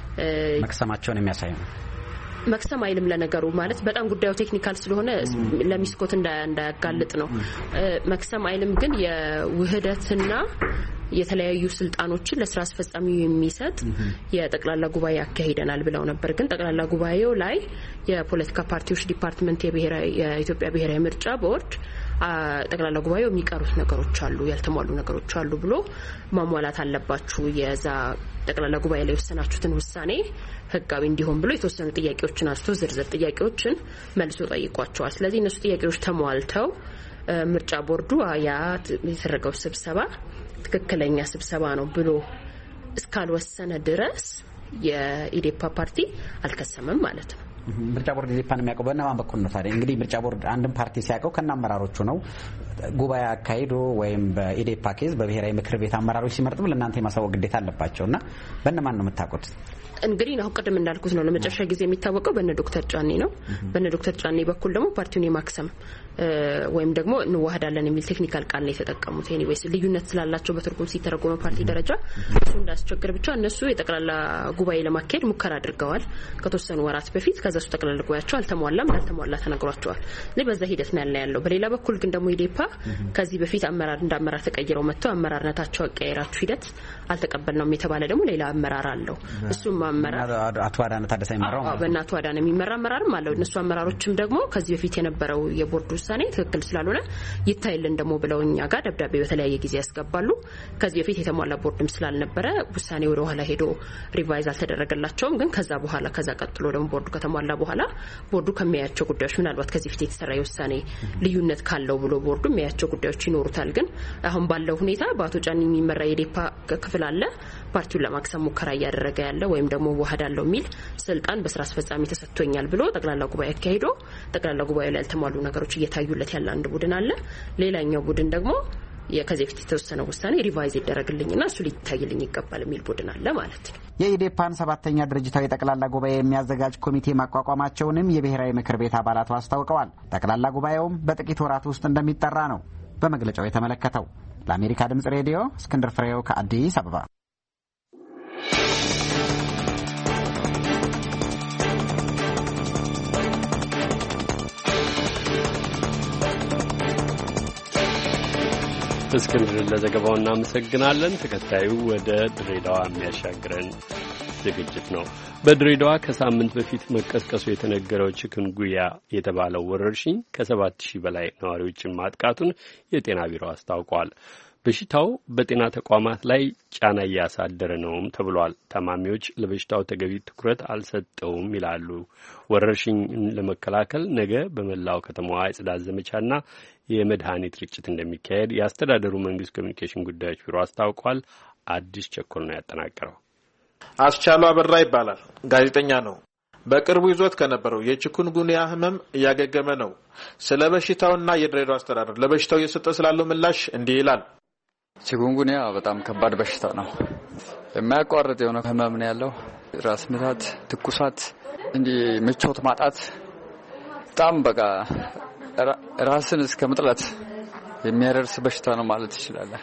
መክሰማቸውን የሚያሳይ ነው። መክሰም አይልም ለነገሩ ማለት በጣም ጉዳዩ ቴክኒካል ስለሆነ ለሚስኮት እንዳያጋልጥ ነው። መክሰም አይልም ግን የውህደትና የተለያዩ ስልጣኖችን ለስራ አስፈጻሚው የሚሰጥ የጠቅላላ ጉባኤ ያካሂደናል ብለው ነበር። ግን ጠቅላላ ጉባኤው ላይ የፖለቲካ ፓርቲዎች ዲፓርትመንት የብሔራዊ የኢትዮጵያ ብሔራዊ ምርጫ ቦርድ ጠቅላላ ጉባኤው የሚቀሩት ነገሮች አሉ፣ ያልተሟሉ ነገሮች አሉ ብሎ ማሟላት አለባችሁ የዛ ጠቅላላ ጉባኤ ላይ ወሰናችሁትን ውሳኔ ህጋዊ እንዲሆን ብሎ የተወሰኑ ጥያቄዎችን አንስቶ ዝርዝር ጥያቄዎችን መልሶ ጠይቋቸዋል። ስለዚህ እነሱ ጥያቄዎች ተሟልተው ምርጫ ቦርዱ ያ የተደረገው ስብሰባ ትክክለኛ ስብሰባ ነው ብሎ እስካልወሰነ ድረስ የኢዴፓ ፓርቲ አልከሰመም ማለት ነው። ምርጫ ቦርድ ኢዴፓን የሚያውቀው በእነማን በኩል ነው ታዲያ? እንግዲህ ምርጫ ቦርድ አንድም ፓርቲ ሲያውቀው ከና አመራሮቹ ነው። ጉባኤ አካሂዶ ወይም በኢዴፓ ኬዝ በብሔራዊ ምክር ቤት አመራሮች ሲመርጥም ለእናንተ የማሳወቅ ግዴታ አለባቸውና በእነማን ነው የምታውቁት? እንግዲህ ነው ቀደም እንዳልኩት ነው ለመጨረሻ ጊዜ የሚታወቀው በእነ ዶክተር ጫኔ ነው። በእነ ዶክተር ጫኔ በኩል ደግሞ ፓርቲውን የማክሰም ወይም ደግሞ እንዋሃዳለን የሚል ቴክኒካል ቃል ነው የተጠቀሙት። ኤኒዌይስ ልዩነት ስላላቸው በትርጉም ሲተረጎመ ፓርቲ ደረጃ እሱ እንዳስቸግር ብቻ እነሱ የጠቅላላ ጉባኤ ለማካሄድ ሙከራ አድርገዋል ከተወሰኑ ወራት በፊት። ከዛሱ ጠቅላላ ጉባኤያቸው አልተሟላም እንዳልተሟላ ተነግሯቸዋል። ለዚህ በዛ ሂደት ነው ያለው። በሌላ በኩል ግን ደግሞ ኢዴፓ ከዚህ በፊት አመራር እንዳመራር ተቀይረው መጥተው አመራርነታቸው አቀያየራችሁ ሂደት አልተቀበልነውም የተባለ ደግሞ ሌላ አመራር አለው። እሱም አመራር አቶ አዳነ ታደሰ የሚመራው ማለት ነው። በእናቱ አዳነ የሚመራ አመራርም አለው። እነሱ አመራሮችም ደግሞ ከዚህ በፊት የነበረው የቦርድ ውሳኔ ትክክል ስላልሆነ ይታይልን ደግሞ ብለው እኛ ጋር ደብዳቤ በተለያየ ጊዜ ያስገባሉ። ከዚህ በፊት የተሟላ ቦርድም ስላልነበረ ውሳኔ ወደ ኋላ ሄዶ ሪቫይዝ አልተደረገላቸውም። ግን ከዛ በኋላ ከዛ ቀጥሎ ደግሞ ቦርዱ ከተሟላ በኋላ ቦርዱ ከሚያያቸው ጉዳዮች ምናልባት ከዚህ በፊት የተሰራ የውሳኔ ልዩነት ካለው ብሎ ቦርዱ የሚያያቸው ጉዳዮች ይኖሩታል። ግን አሁን ባለው ሁኔታ በአቶ ጫኔ የሚመራ የኢዴፓ ክፍል አለ ፓርቲውን ለማክሰም ሙከራ እያደረገ ያለ ወይም ደግሞ ዋሃዳለው የሚል ስልጣን በስራ አስፈጻሚ ተሰጥቶኛል ብሎ ጠቅላላ ጉባኤ አካሂዶ ጠቅላላ ጉባኤ ላይ ያልተሟሉ ነገሮች እየታዩለት ያለ አንድ ቡድን አለ። ሌላኛው ቡድን ደግሞ የከዚህ በፊት የተወሰነው ውሳኔ ሪቫይዝ ይደረግልኝና እሱ ሊታይልኝ ይገባል የሚል ቡድን አለ ማለት ነው። የኢዴፓን ሰባተኛ ድርጅታዊ ጠቅላላ ጉባኤ የሚያዘጋጅ ኮሚቴ ማቋቋማቸውንም የብሔራዊ ምክር ቤት አባላቱ አስታውቀዋል። ጠቅላላ ጉባኤውም በጥቂት ወራት ውስጥ እንደሚጠራ ነው በመግለጫው የተመለከተው። ለአሜሪካ ድምጽ ሬዲዮ እስክንድር ፍሬው ከአዲስ አበባ። እስክንድርን ለዘገባው እናመሰግናለን። ተከታዩ ወደ ድሬዳዋ የሚያሻግረን ዝግጅት ነው። በድሬዳዋ ከሳምንት በፊት መቀስቀሱ የተነገረው ቺኩንጉንያ የተባለው ወረርሽኝ ከሰባት ሺህ በላይ ነዋሪዎችን ማጥቃቱን የጤና ቢሮ አስታውቋል። በሽታው በጤና ተቋማት ላይ ጫና እያሳደረ ነውም ተብሏል። ታማሚዎች ለበሽታው ተገቢ ትኩረት አልሰጠውም ይላሉ። ወረርሽኝን ለመከላከል ነገ በመላው ከተማዋ የጽዳት ዘመቻና የመድኃኒት ርጭት እንደሚካሄድ የአስተዳደሩ መንግስት ኮሚኒኬሽን ጉዳዮች ቢሮ አስታውቋል። አዲስ ቸኮል ነው ያጠናቀረው። አስቻሉ አበራ ይባላል። ጋዜጠኛ ነው። በቅርቡ ይዞት ከነበረው የቺኩንጉንያ ህመም እያገገመ ነው። ስለ በሽታውና የድሬዳዋ አስተዳደር ለበሽታው እየሰጠ ስላለው ምላሽ እንዲህ ይላል። ቺኩንጉንያ በጣም ከባድ በሽታ ነው። የማያቋርጥ የሆነ ህመም ነው ያለው። ራስ ምታት፣ ትኩሳት፣ እንዲህ ምቾት ማጣት፣ በጣም በቃ ራስን እስከ መጥላት የሚያደርስ በሽታ ነው ማለት ይችላል።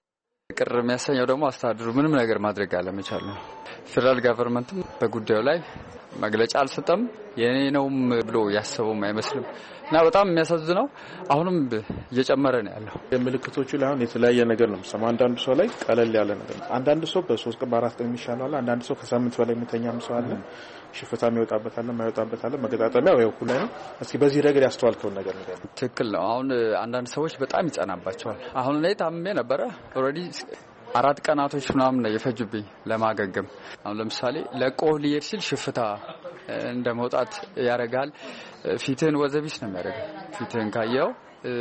ቅር የሚያሰኘው ደግሞ አስተዳደሩ ምንም ነገር ማድረግ አለመቻሉ ነው። ፌደራል ገቨርንመንት በጉዳዩ ላይ መግለጫ አልሰጠም። የኔ ነውም ብሎ ያሰበውም አይመስልም እና በጣም የሚያሳዝነው አሁንም እየጨመረ ነው ያለው። የምልክቶቹ ላይ አሁን የተለያየ ነገር ነው። አንዳንዱ ሰው ላይ ቀለል ያለ ነገር፣ አንዳንድ ሰው በሶስት ቀን በአራት ቀን የሚሻለው አለ። አንዳንድ ሰው ከሳምንት በላይ የሚተኛም ሰው አለ። ሽፍታ የሚወጣበት አለ፣ የማይወጣበት አለ። መገጣጠሚያው ያው ሁሉ ነው። እስኪ በዚህ ረገድ ያስተዋልከው ነገር ነገር ትክክል ነው። አሁን አንዳንድ ሰዎች በጣም ይጸናባቸዋል። አሁን ላይ ታምሜ ነበረ ኦልሬዲ አራት ቀናቶች ምናምን ነው የፈጁብኝ ለማገገም። አሁን ለምሳሌ ለቆ ሊሄድ ሲል ሽፍታ እንደመውጣት ያረጋል። ፊትህን ወዘቢስ ነው የሚያደርገው። ፊትህን ካየው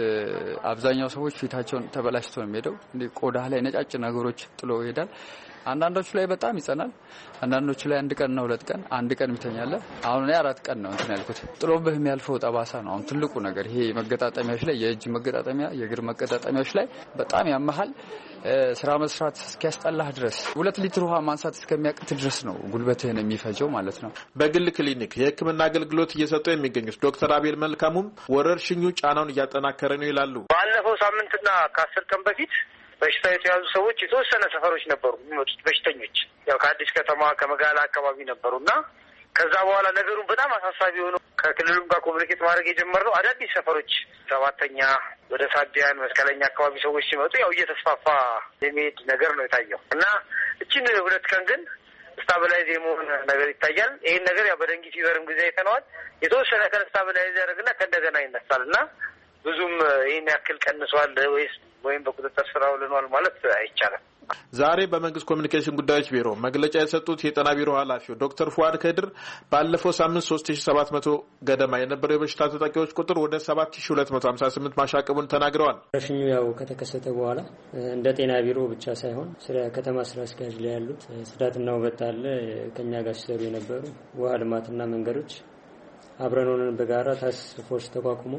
አብዛኛው ሰዎች ፊታቸውን ተበላሽቶ ነው የሚሄደው። እንደ ቆዳ ላይ ነጫጭ ነገሮች ጥሎ ይሄዳል። አንዳንዶቹ ላይ በጣም ይጸናል። አንዳንዶቹ ላይ አንድ ቀን ነው ሁለት ቀን አንድ ቀን ይተኛል። አሁን ላይ አራት ቀን ነው እንትን ያልኩት። ጥሎብህ የሚያልፈው ጠባሳ ነው አሁን ትልቁ ነገር። ይሄ መገጣጠሚያዎች ላይ የእጅ መገጣጠሚያ፣ የእግር መገጣጠሚያዎች ላይ በጣም ያመሃል። ስራ መስራት እስኪያስጠላህ ድረስ ሁለት ሊትር ውሃ ማንሳት እስከሚያቅት ድረስ ነው ጉልበትህን የሚፈጀው ማለት ነው። በግል ክሊኒክ የሕክምና አገልግሎት እየሰጡ የሚገኙት ዶክተር አቤል መልካሙም ወረርሽኙ ጫናውን እያጠናከረ ነው ይላሉ። ባለፈው ሳምንትና ከአስር ቀን በፊት በሽታው የተያዙ ሰዎች የተወሰነ ሰፈሮች ነበሩ የሚመጡት በሽተኞች ያው ከአዲስ ከተማ ከመጋላ አካባቢ ነበሩና ከዛ በኋላ ነገሩን በጣም አሳሳቢ ሆኖ ከክልሉም ጋር ኮሙኒኬት ማድረግ የጀመርነው አዳዲስ ሰፈሮች ሰባተኛ ወደ ሳቢያን መስቀለኛ አካባቢ ሰዎች ሲመጡ ያው እየተስፋፋ የሚሄድ ነገር ነው የታየው እና እቺን ሁለት ቀን ግን ስታቢላይዝ የመሆን ነገር ይታያል። ይሄን ነገር ያው በደንጊ ፊቨርም ጊዜ አይተነዋል። የተወሰነ ቀን ስታቢላይዝ ያደርግና ከእንደገና ይነሳልና ብዙም ይሄን ያክል ቀንሷል ወይስ ወይም በቁጥጥር ስር አውለናል ማለት አይቻልም። ዛሬ በመንግስት ኮሚኒኬሽን ጉዳዮች ቢሮ መግለጫ የሰጡት የጤና ቢሮ ኃላፊው ዶክተር ፉአድ ከድር ባለፈው ሳምንት ሶስት ሺህ ሰባት መቶ ገደማ የነበረው የበሽታ ተጠቂዎች ቁጥር ወደ ሰባት ሺህ ሁለት መቶ ሃምሳ ስምንት ማሻቀቡን ተናግረዋል። ወረርሽኙ ያው ከተከሰተ በኋላ እንደ ጤና ቢሮ ብቻ ሳይሆን ስለ ከተማ ስራ አስኪያጅ ላይ ያሉት ጽዳትና ውበት አለ ከኛ ጋር ሲሰሩ የነበሩ ውሃ ልማትና መንገዶች አብረን ሆነን በጋራ ታስክ ፎርስ ተቋቁሞ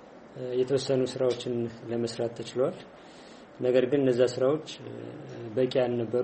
የተወሰኑ ስራዎችን ለመስራት ተችሏል። ነገር ግን እነዛ ስራዎች በቂ አልነበሩ።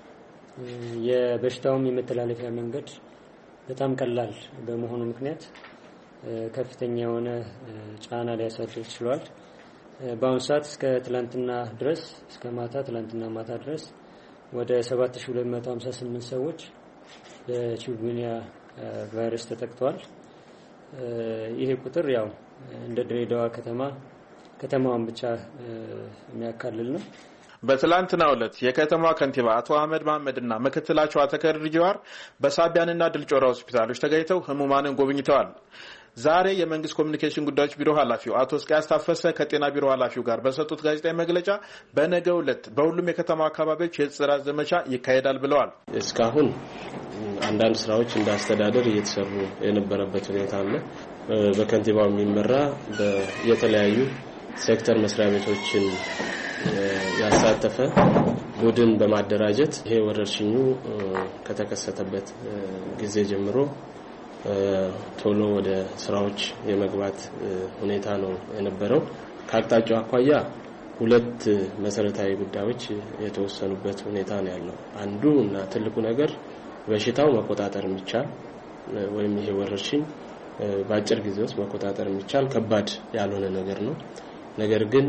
የበሽታውም የመተላለፊያ መንገድ በጣም ቀላል በመሆኑ ምክንያት ከፍተኛ የሆነ ጫና ሊያሳድር ችሏል። በአሁኑ ሰዓት እስከ ትላንትና ድረስ እስከ ማታ ትላንትና ማታ ድረስ ወደ ሰባት ሺህ ሁለት መቶ ሃምሳ ስምንት ሰዎች በቺኩንጉንያ ቫይረስ ተጠቅተዋል። ይሄ ቁጥር ያው እንደ ድሬዳዋ ከተማ ከተማውን ብቻ የሚያካልል ነው። በትላንትናው ዕለት የከተማዋ ከንቲባ አቶ አህመድ መሐመድና ምክትላቸው አቶ ከድር ጀዋር በሳቢያንና ድልጮራ ሆስፒታሎች ተገኝተው ህሙማንን ጎብኝተዋል። ዛሬ የመንግስት ኮሚኒኬሽን ጉዳዮች ቢሮ ኃላፊው አቶ እስቂያስ ታፈሰ ከጤና ቢሮ ኃላፊው ጋር በሰጡት ጋዜጣዊ መግለጫ በነገው ዕለት በሁሉም የከተማ አካባቢዎች የጽዳት ዘመቻ ይካሄዳል ብለዋል። እስካሁን አንዳንድ ስራዎች እንዳስተዳደር እየተሰሩ የነበረበት ሁኔታ አለ። በከንቲባው የሚመራ የተለያዩ ሴክተር መስሪያ ቤቶችን ያሳተፈ ቡድን በማደራጀት ይሄ ወረርሽኙ ከተከሰተበት ጊዜ ጀምሮ ቶሎ ወደ ስራዎች የመግባት ሁኔታ ነው የነበረው። ከአቅጣጫው አኳያ ሁለት መሰረታዊ ጉዳዮች የተወሰኑበት ሁኔታ ነው ያለው። አንዱ እና ትልቁ ነገር በሽታው መቆጣጠር የሚቻል ወይም ይሄ ወረርሽኝ በአጭር ጊዜ ውስጥ መቆጣጠር የሚቻል ከባድ ያልሆነ ነገር ነው። ነገር ግን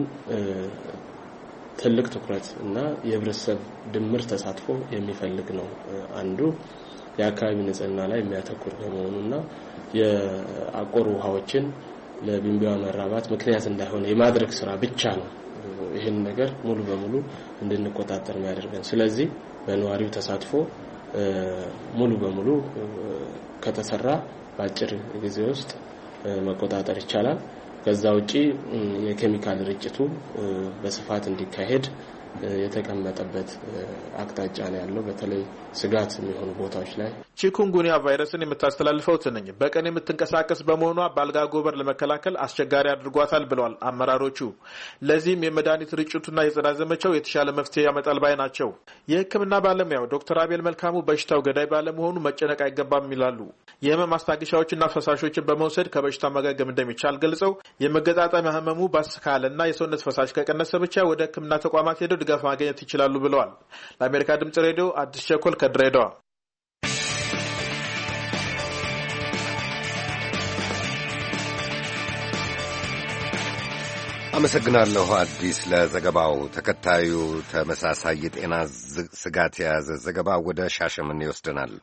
ትልቅ ትኩረት እና የህብረተሰብ ድምር ተሳትፎ የሚፈልግ ነው። አንዱ የአካባቢ ንጽህና ላይ የሚያተኩር በመሆኑና የአቆር ውሃዎችን ለቢንቢዋ መራባት ምክንያት እንዳይሆን የማድረግ ስራ ብቻ ነው ይህን ነገር ሙሉ በሙሉ እንድንቆጣጠር የሚያደርገን። ስለዚህ በነዋሪው ተሳትፎ ሙሉ በሙሉ ከተሰራ በአጭር ጊዜ ውስጥ መቆጣጠር ይቻላል። ከዛ ውጪ የኬሚካል ርጭቱ በስፋት እንዲካሄድ የተቀመጠበት አቅጣጫ ነው ያለው በተለይ ስጋት የሚሆኑ ቦታዎች ላይ ቺኩንጉንያ ቫይረስን የምታስተላልፈው ትንኝ በቀን የምትንቀሳቀስ በመሆኗ ባልጋ ጎበር ለመከላከል አስቸጋሪ አድርጓታል ብለዋል አመራሮቹ። ለዚህም የመድኃኒት ርጭቱና የጽዳት ዘመቻው የተሻለ መፍትሄ ያመጣል ባይ ናቸው። የሕክምና ባለሙያው ዶክተር አቤል መልካሙ በሽታው ገዳይ ባለመሆኑ መጨነቅ አይገባም ይላሉ። የህመም ማስታገሻዎችና ፈሳሾችን በመውሰድ ከበሽታ ማገገም እንደሚቻል ገልጸው የመገጣጠሚያ ህመሙ ባስካለና የሰውነት ፈሳሽ ከቀነሰ ብቻ ወደ ሕክምና ተቋማት ሄደው ድጋፍ ማግኘት ይችላሉ ብለዋል። ለአሜሪካ ድምጽ ሬዲዮ አዲስ ቸኮል ከድሬዳዋ። አመሰግናለሁ አዲስ ለዘገባው። ተከታዩ ተመሳሳይ የጤና ስጋት የያዘ ዘገባ ወደ ሻሸመኔ ይወስደናል።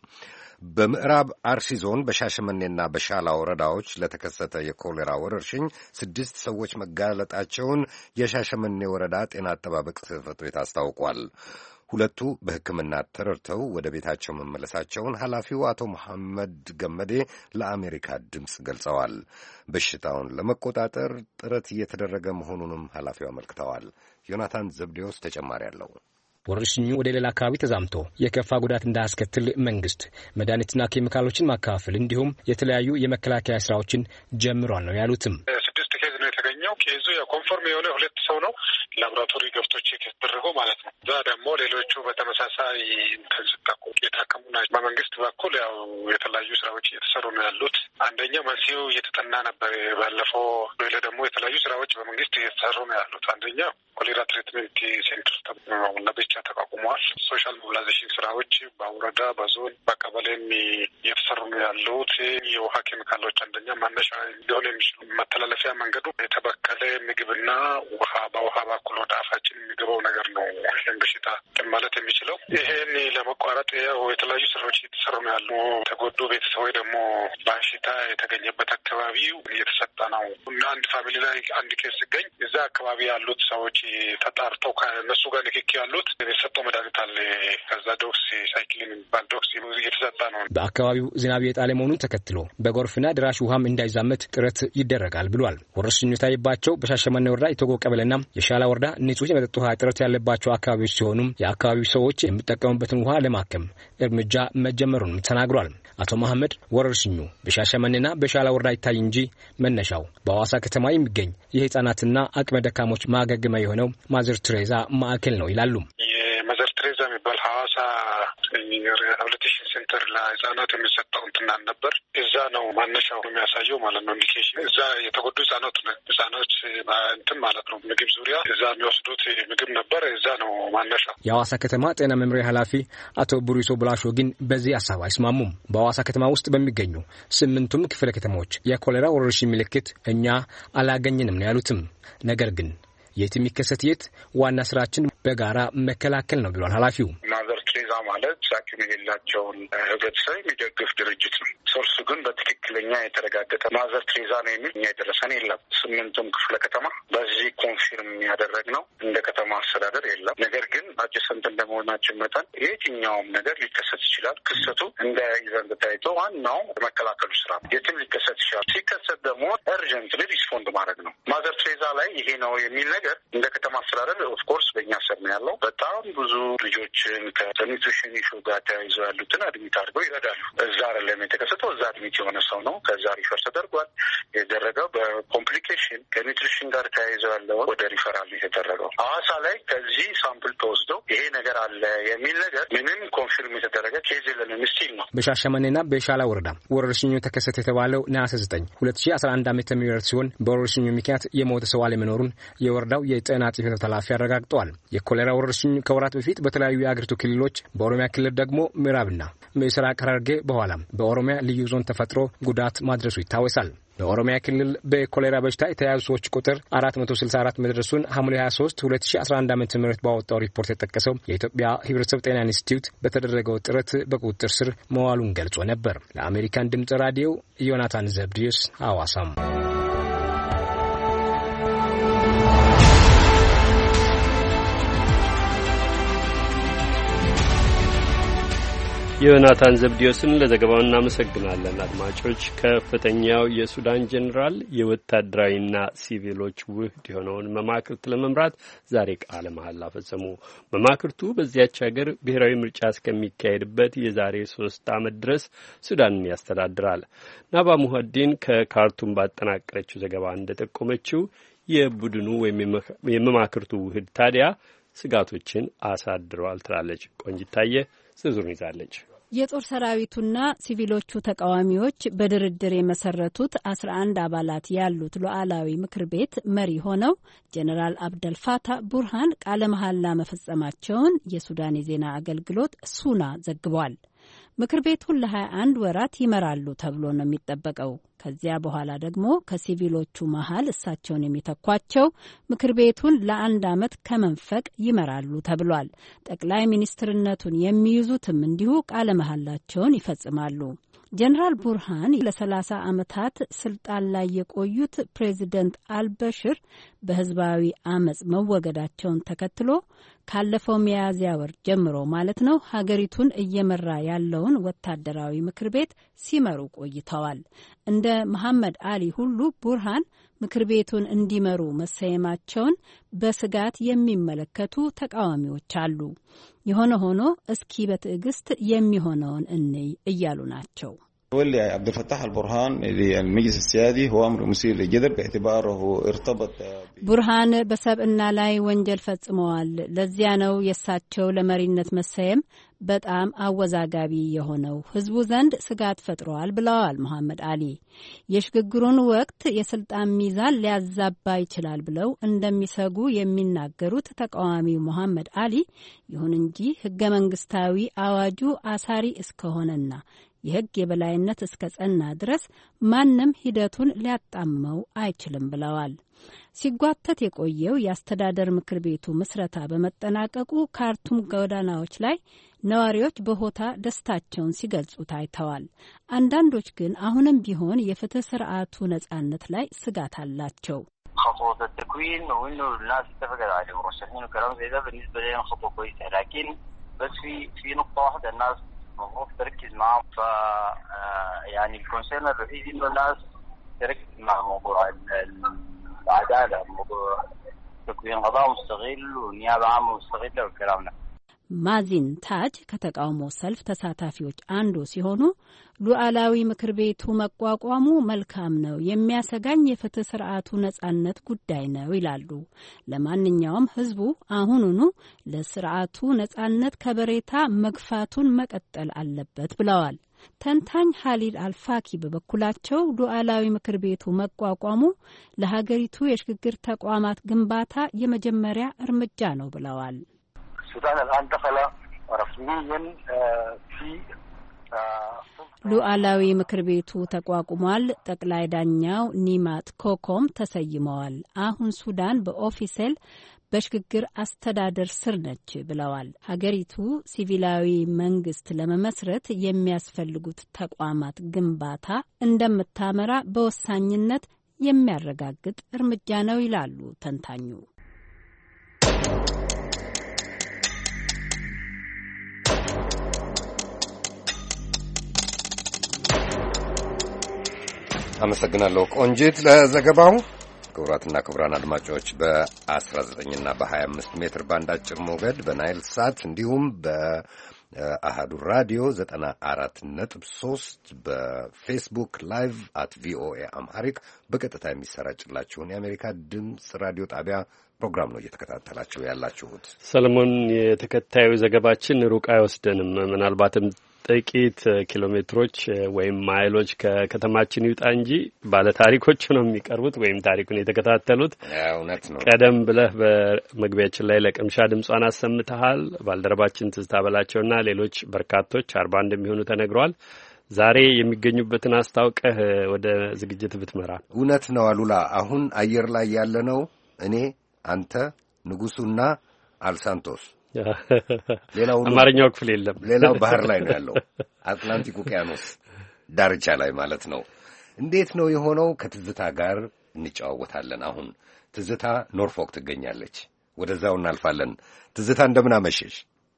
በምዕራብ አርሲ ዞን በሻሸመኔና በሻላ ወረዳዎች ለተከሰተ የኮሌራ ወረርሽኝ ስድስት ሰዎች መጋለጣቸውን የሻሸመኔ ወረዳ ጤና አጠባበቅ ጽሕፈት ቤት አስታውቋል። ሁለቱ በሕክምና ተረድተው ወደ ቤታቸው መመለሳቸውን ኃላፊው አቶ መሐመድ ገመዴ ለአሜሪካ ድምፅ ገልጸዋል። በሽታውን ለመቆጣጠር ጥረት እየተደረገ መሆኑንም ኃላፊው አመልክተዋል። ዮናታን ዘብዴዎስ ተጨማሪ አለው። ወረርሽኙ ወደ ሌላ አካባቢ ተዛምቶ የከፋ ጉዳት እንዳያስከትል መንግስት መድኃኒትና ኬሚካሎችን ማካፈል እንዲሁም የተለያዩ የመከላከያ ስራዎችን ጀምሯል ነው ያሉትም። ስድስት ኬዝ ነው የተገኘው። ኬዙ የኮንፈርም የሆነ ሁለት ሰው ነው ላቦራቶሪ ገብቶች የተደረገው ማለት ነው። እዛ ደግሞ ሌሎቹ በተመሳሳይ ተንስታቁ የታከሙ ናቸው። በመንግስት በኩል ያው የተለያዩ ስራዎች እየተሰሩ ነው ያሉት። አንደኛው መንስኤው እየተጠና ነበር ባለፈው። ሌላ ደግሞ የተለያዩ ስራዎች በመንግስት እየተሰሩ ነው ያሉት። አንደኛው ኮሌራ ትሪትመንት ሴንተር ለብቻ ተቋቁመዋል። ሶሻል ሞቢላይዜሽን ስራዎች በወረዳ በዞን በቀበሌም እየተሰሩ ነው ያሉት። የውሃ ኬሚካሎች አንደኛ ማነሻ ሊሆን የሚችሉ መተላለፊያ መንገዱ የተበከለ ምግብና ውሃ በውሃ በኩል ወደ አፋችን የሚገባው ነገር ነው ይህን በሽታ ማለት የሚችለው። ይሄን ለመቋረጥ ያው የተለያዩ ስራዎች እየተሰሩ ነው ያሉ። ተጎዱ ቤተሰቦች ደግሞ በሽታ የተገኘበት አካባቢ እየተሰጠ ነው እና አንድ ፋሚሊ ላይ አንድ ኬስ ሲገኝ እዛ አካባቢ ያሉት ሰዎች ተጣርተው ከነሱ ጋር ንክኪ ያሉት የተሰጠው መድኃኒት አለ። ከዛ ዶክስ ሳይክሊን የሚባል ዶክስ እየተሰጠ ነው። በአካባቢው ዝናብ የጣለ መሆኑን ተከትሎ በጎርፍና ድራሽ ውሃም እንዳይዛመት ጥረት ይደረጋል ብሏል። ወረርሽኙ የታየባቸው በሻሸመኔ ወረዳ ኢቶጎ ቀበሌና የሻላ ወረዳ ንጹህ የመጠጥ ውሃ እጥረት ያለባቸው አካባቢዎች ሲሆኑም የአካባቢው ሰዎች የሚጠቀሙበትን ውሃ ለማከም እርምጃ መጀመሩንም ተናግሯል። አቶ መሐመድ ወረርሽኙ በሻሸመኔና በሻላ ወረዳ ይታይ እንጂ መነሻው በሐዋሳ ከተማ የሚገኝ የህፃናትና አቅመ ደካሞች ማገገሚያ የሆነው ማዘር ትሬዛ ማዕከል ነው ይላሉ። የማዘር ትሬዛ የሚባል ሐዋሳ ሪሃብሊቴሽን ሴንተር ለህፃናት የሚሰጠው እንትናን ነበር። እዛ ነው ማነሻው የሚያሳየው ማለት ነው። ኢንዲኬሽን እዛ የተጎዱ ህጻናት ህጻናት እንትን ማለት ነው ምግብ ዙሪያ እዛ የሚወስዱት ምግብ ነበር። እዛ ነው ማነሻው። የሐዋሳ ከተማ ጤና መምሪያ ኃላፊ አቶ ቡሪሶ ብላሾ ግን በዚህ ሀሳብ አይስማሙም። በሐዋሳ ከተማ ውስጥ በሚገኙ ስምንቱም ክፍለ ከተሞች የኮሌራ ወረርሽኝ ምልክት እኛ አላገኘንም ነው ያሉትም። ነገር ግን የት የሚከሰት የት ዋና ስራችን በጋራ መከላከል ነው ብሏል ኃላፊው። ማዘር ትሬዛ ማለት አቅም የሌላቸውን ህብረተሰብ የሚደግፍ ድርጅት ነው። ሶርሱ ግን በትክክለኛ የተረጋገጠ ማዘር ትሬዛ ነው የሚል እኛ የደረሰን የለም። ስምንቱም ክፍለ ከተማ በዚህ ኮንፊርም ያደረግ ነው። እንደ ከተማ አስተዳደር የለም። ነገር ግን አጀሰንት እንደመሆናችን መጠን የትኛውም ነገር ሊከሰት ይችላል። ክሰቱ እንደ ኢቨንት ታይቶ ዋናው መከላከሉ ስራ የትም ሊከሰት ይችላል። ሲከሰት ደግሞ እርጀንትሊ ሪስፖንድ ማድረግ ነው። ማዘር ትሬዛ ላይ ይሄ ነው የሚል ነገር እንደ ከተማ አስተዳደር ኦፍኮርስ በእኛ ስር ነው ያለው። በጣም ብዙ ልጆችን ከኒውትሪሽን ኢሹ ጋር ተያይዘው ያሉትን አድሚት አድርገው ይረዳሉ። እዛ አይደለም የተከሰተው፣ እዛ አድሚት የሆነ ሰው ነው። ከዛ ሪፈር ተደርጓል። የደረገው በኮምፕሊኬሽን ከኒውትሪሽን ጋር ተያይዘው ያለው ወደ ሪፈራል የተደረገው። ሐዋሳ ላይ ከዚህ ሳምፕል ተወስዶ ይሄ ነገር አለ የሚል ነገር ምንም ኮንፊርም የተደረገ ኬዝ የለንም ስቲል ነው። በሻሸመኔና በሻላ ወረዳ ወረርሽኙ ተከሰተ የተባለው ነሐሴ ዘጠኝ ሁለት ሺህ አስራ አንድ ዓመተ ምህረት ሲሆን በወረርሽኙ ምክንያት የሞተ ሰው አለመኖሩን የወረዳው የጤና ጽሕፈት ኃላፊ አረጋግጠዋል። የኮሌራ ወረርሽኝ ከወራት በፊት በተለያዩ የአገሪቱ ክልሎች በኦሮሚያ ክልል ደግሞ ምዕራብና ምስራቅ ሐረርጌ በኋላም በኦሮሚያ ልዩ ዞን ተፈጥሮ ጉዳት ማድረሱ ይታወሳል። በኦሮሚያ ክልል በኮሌራ በሽታ የተያዙ ሰዎች ቁጥር አራት መቶ ስልሳ አራት መድረሱን ሐምሌ ሀያ ሶስት ሁለት ሺህ አስራ አንድ ዓመተ ምህረት ባወጣው ሪፖርት የጠቀሰው የኢትዮጵያ ሕብረተሰብ ጤና ኢንስቲትዩት በተደረገው ጥረት በቁጥጥር ስር መዋሉን ገልጾ ነበር። ለአሜሪካን ድምጽ ራዲዮ ዮናታን ዘብዲዮስ ሐዋሳም። ዮናታን ዘብዲዮስን ለዘገባው እናመሰግናለን። አድማጮች፣ ከፍተኛው የሱዳን ጄኔራል የወታደራዊና ሲቪሎች ውህድ የሆነውን መማክርት ለመምራት ዛሬ ቃለ መሐላ ፈጸሙ። መማክርቱ በዚያች ሀገር ብሔራዊ ምርጫ እስከሚካሄድበት የዛሬ ሶስት ዓመት ድረስ ሱዳንን ያስተዳድራል። ናባ ሙሀዲን ከካርቱም ባጠናቀረችው ዘገባ እንደጠቆመችው የቡድኑ ወይም የመማክርቱ ውህድ ታዲያ ስጋቶችን አሳድረዋል ትላለች። ቆንጅታየ ዝርዝሩን ይዛለች። የጦር ሰራዊቱና ሲቪሎቹ ተቃዋሚዎች በድርድር የመሰረቱት አስራ አንድ አባላት ያሉት ሉዓላዊ ምክር ቤት መሪ ሆነው ጀነራል አብደልፋታ ቡርሃን ቃለ መሐላ መፈጸማቸውን የሱዳን የዜና አገልግሎት ሱና ዘግቧል። ምክር ቤቱን ለሀያ አንድ ወራት ይመራሉ ተብሎ ነው የሚጠበቀው። ከዚያ በኋላ ደግሞ ከሲቪሎቹ መሀል እሳቸውን የሚተኳቸው ምክር ቤቱን ለአንድ ዓመት ከመንፈቅ ይመራሉ ተብሏል። ጠቅላይ ሚኒስትርነቱን የሚይዙትም እንዲሁ ቃለ መሐላቸውን ይፈጽማሉ። ጀነራል ቡርሃን ለሰላሳ ዓመታት ስልጣን ላይ የቆዩት ፕሬዚደንት አልበሽር በህዝባዊ አመጽ መወገዳቸውን ተከትሎ ካለፈው ሚያዝያ ወር ጀምሮ ማለት ነው ሀገሪቱን እየመራ ያለውን ወታደራዊ ምክር ቤት ሲመሩ ቆይተዋል። እንደ መሐመድ አሊ ሁሉ ቡርሃን ምክር ቤቱን እንዲመሩ መሰየማቸውን በስጋት የሚመለከቱ ተቃዋሚዎች አሉ። የሆነ ሆኖ እስኪ በትዕግስት የሚሆነውን እንይ እያሉ ናቸው። ولي عبد الفتاح البرهان للمجلس السيادي هو أمر مثير للجدل باعتباره ارتبط ቡርሃን በሰብዕና ላይ ወንጀል ፈጽመዋል። ለዚያ ነው የእሳቸው ለመሪነት መሰየም በጣም አወዛጋቢ የሆነው፣ ህዝቡ ዘንድ ስጋት ፈጥሯል ብለዋል መሐመድ አሊ። የሽግግሩን ወቅት የስልጣን ሚዛን ሊያዛባ ይችላል ብለው እንደሚሰጉ የሚናገሩት ተቃዋሚው መሐመድ አሊ፣ ይሁን እንጂ ህገ መንግስታዊ አዋጁ አሳሪ እስከሆነና የህግ የበላይነት እስከ ጸና ድረስ ማንም ሂደቱን ሊያጣመው አይችልም ብለዋል። ሲጓተት የቆየው የአስተዳደር ምክር ቤቱ ምስረታ በመጠናቀቁ ካርቱም ጎዳናዎች ላይ ነዋሪዎች በሆታ ደስታቸውን ሲገልጹ ታይተዋል። አንዳንዶች ግን አሁንም ቢሆን የፍትህ ስርዓቱ ነጻነት ላይ ስጋት አላቸው። خطوة التكوين وإنه الناس اتفقت على مرشحين وكلام زي ده بالنسبة لنا خطوة كويسة، لكن بس في في نقطة واحدة الناس المفروض تركز معهم، ف يعني الكونسيرن الرئيسي إنه الناس تركز مع موضوع العدالة، موضوع تكوين قضاء مستقل ونيابة عامة مستقلة والكلام ده። ማዚን ታጅ ከተቃውሞ ሰልፍ ተሳታፊዎች አንዱ ሲሆኑ ሉዓላዊ ምክር ቤቱ መቋቋሙ መልካም ነው፣ የሚያሰጋኝ የፍትህ ስርዓቱ ነጻነት ጉዳይ ነው ይላሉ። ለማንኛውም ህዝቡ አሁኑኑ ለስርዓቱ ነጻነት ከበሬታ መግፋቱን መቀጠል አለበት ብለዋል። ተንታኝ ሀሊድ አልፋኪ በበኩላቸው ሉዓላዊ ምክር ቤቱ መቋቋሙ ለሀገሪቱ የሽግግር ተቋማት ግንባታ የመጀመሪያ እርምጃ ነው ብለዋል። السودان الآن دخل رسميا في ሉዓላዊ ምክር ቤቱ ተቋቁሟል። ጠቅላይ ዳኛው ኒማት ኮኮም ተሰይመዋል። አሁን ሱዳን በኦፊሴል በሽግግር አስተዳደር ስር ነች ብለዋል። ሀገሪቱ ሲቪላዊ መንግስት ለመመስረት የሚያስፈልጉት ተቋማት ግንባታ እንደምታመራ በወሳኝነት የሚያረጋግጥ እርምጃ ነው ይላሉ ተንታኙ። አመሰግናለሁ ቆንጂት ለዘገባው። ክቡራትና ክቡራን አድማጮች በ19 እና በ25 ሜትር ባንድ አጭር ሞገድ በናይል ሳት እንዲሁም በአሃዱ ራዲዮ ዘጠና አራት ነጥብ ሶስት በፌስቡክ ላይቭ አት ቪኦኤ አምሃሪክ በቀጥታ የሚሰራጭላችሁን የአሜሪካ ድምፅ ራዲዮ ጣቢያ ፕሮግራም ነው እየተከታተላችሁ ያላችሁት። ሰለሞን፣ የተከታዩ ዘገባችን ሩቅ አይወስደንም። ምናልባትም ጥቂት ኪሎ ሜትሮች ወይም ማይሎች ከከተማችን ይውጣ እንጂ ባለታሪኮች ነው የሚቀርቡት ወይም ታሪኩን የተከታተሉት። እውነት ነው። ቀደም ብለህ በመግቢያችን ላይ ለቅምሻ ድምጿን አሰምተሃል። ባልደረባችን ትዝታ በላቸውና ሌሎች በርካቶች አርባ እንደሚሆኑ ተነግሯል። ዛሬ የሚገኙበትን አስታውቀህ ወደ ዝግጅት ብትመራ። እውነት ነው አሉላ። አሁን አየር ላይ ያለነው እኔ፣ አንተ፣ ንጉሱና አልሳንቶስ ሌላው አማርኛው ክፍል የለም። ሌላው ባህር ላይ ነው ያለው፣ አትላንቲክ ውቅያኖስ ዳርቻ ላይ ማለት ነው። እንዴት ነው የሆነው? ከትዝታ ጋር እንጨዋወታለን። አሁን ትዝታ ኖርፎክ ትገኛለች። ወደዛው እናልፋለን። ትዝታ እንደምን አመሸሽ?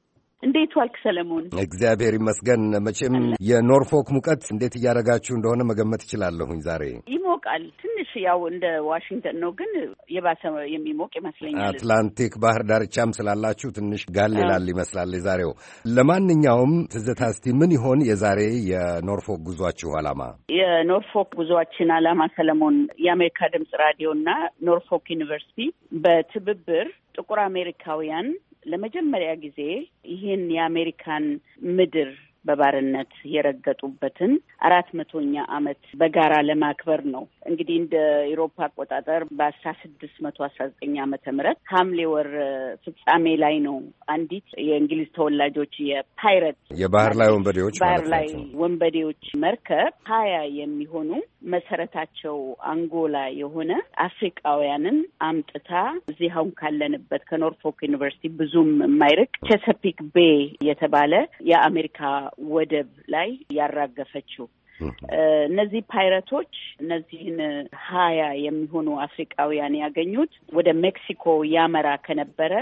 እንዴት ዋልክ ሰለሞን? እግዚአብሔር ይመስገን። መቼም የኖርፎክ ሙቀት እንዴት እያደረጋችሁ እንደሆነ መገመት እችላለሁኝ። ዛሬ ይሞቃል ትንሽ፣ ያው እንደ ዋሽንግተን ነው፣ ግን የባሰ የሚሞቅ ይመስለኛል። አትላንቲክ ባህር ዳርቻም ስላላችሁ ትንሽ ጋል ይላል ይመስላል የዛሬው። ለማንኛውም ትዝታ እስቲ ምን ይሆን የዛሬ የኖርፎክ ጉዟችሁ ዓላማ? የኖርፎክ ጉዟችን ዓላማ ሰለሞን የአሜሪካ ድምጽ ራዲዮና ኖርፎክ ዩኒቨርሲቲ በትብብር ጥቁር አሜሪካውያን ለመጀመሪያ ጊዜ ይህን የአሜሪካን ምድር በባርነት የረገጡበትን አራት መቶኛ ዓመት በጋራ ለማክበር ነው። እንግዲህ እንደ አውሮፓ አቆጣጠር በአስራ ስድስት መቶ አስራ ዘጠኝ ዓመተ ምህረት ሐምሌ ወር ፍጻሜ ላይ ነው አንዲት የእንግሊዝ ተወላጆች የፓይረት የባህር ላይ ወንበዴዎች ባህር ላይ ወንበዴዎች መርከብ ሀያ የሚሆኑ መሰረታቸው አንጎላ የሆነ አፍሪካውያንን አምጥታ እዚህ አሁን ካለንበት ከኖርፎክ ዩኒቨርሲቲ ብዙም የማይርቅ ቼሳፒክ ቤይ የተባለ የአሜሪካ ወደብ ላይ ያራገፈችው። እነዚህ ፓይረቶች እነዚህን ሀያ የሚሆኑ አፍሪካውያን ያገኙት ወደ ሜክሲኮ ያመራ ከነበረ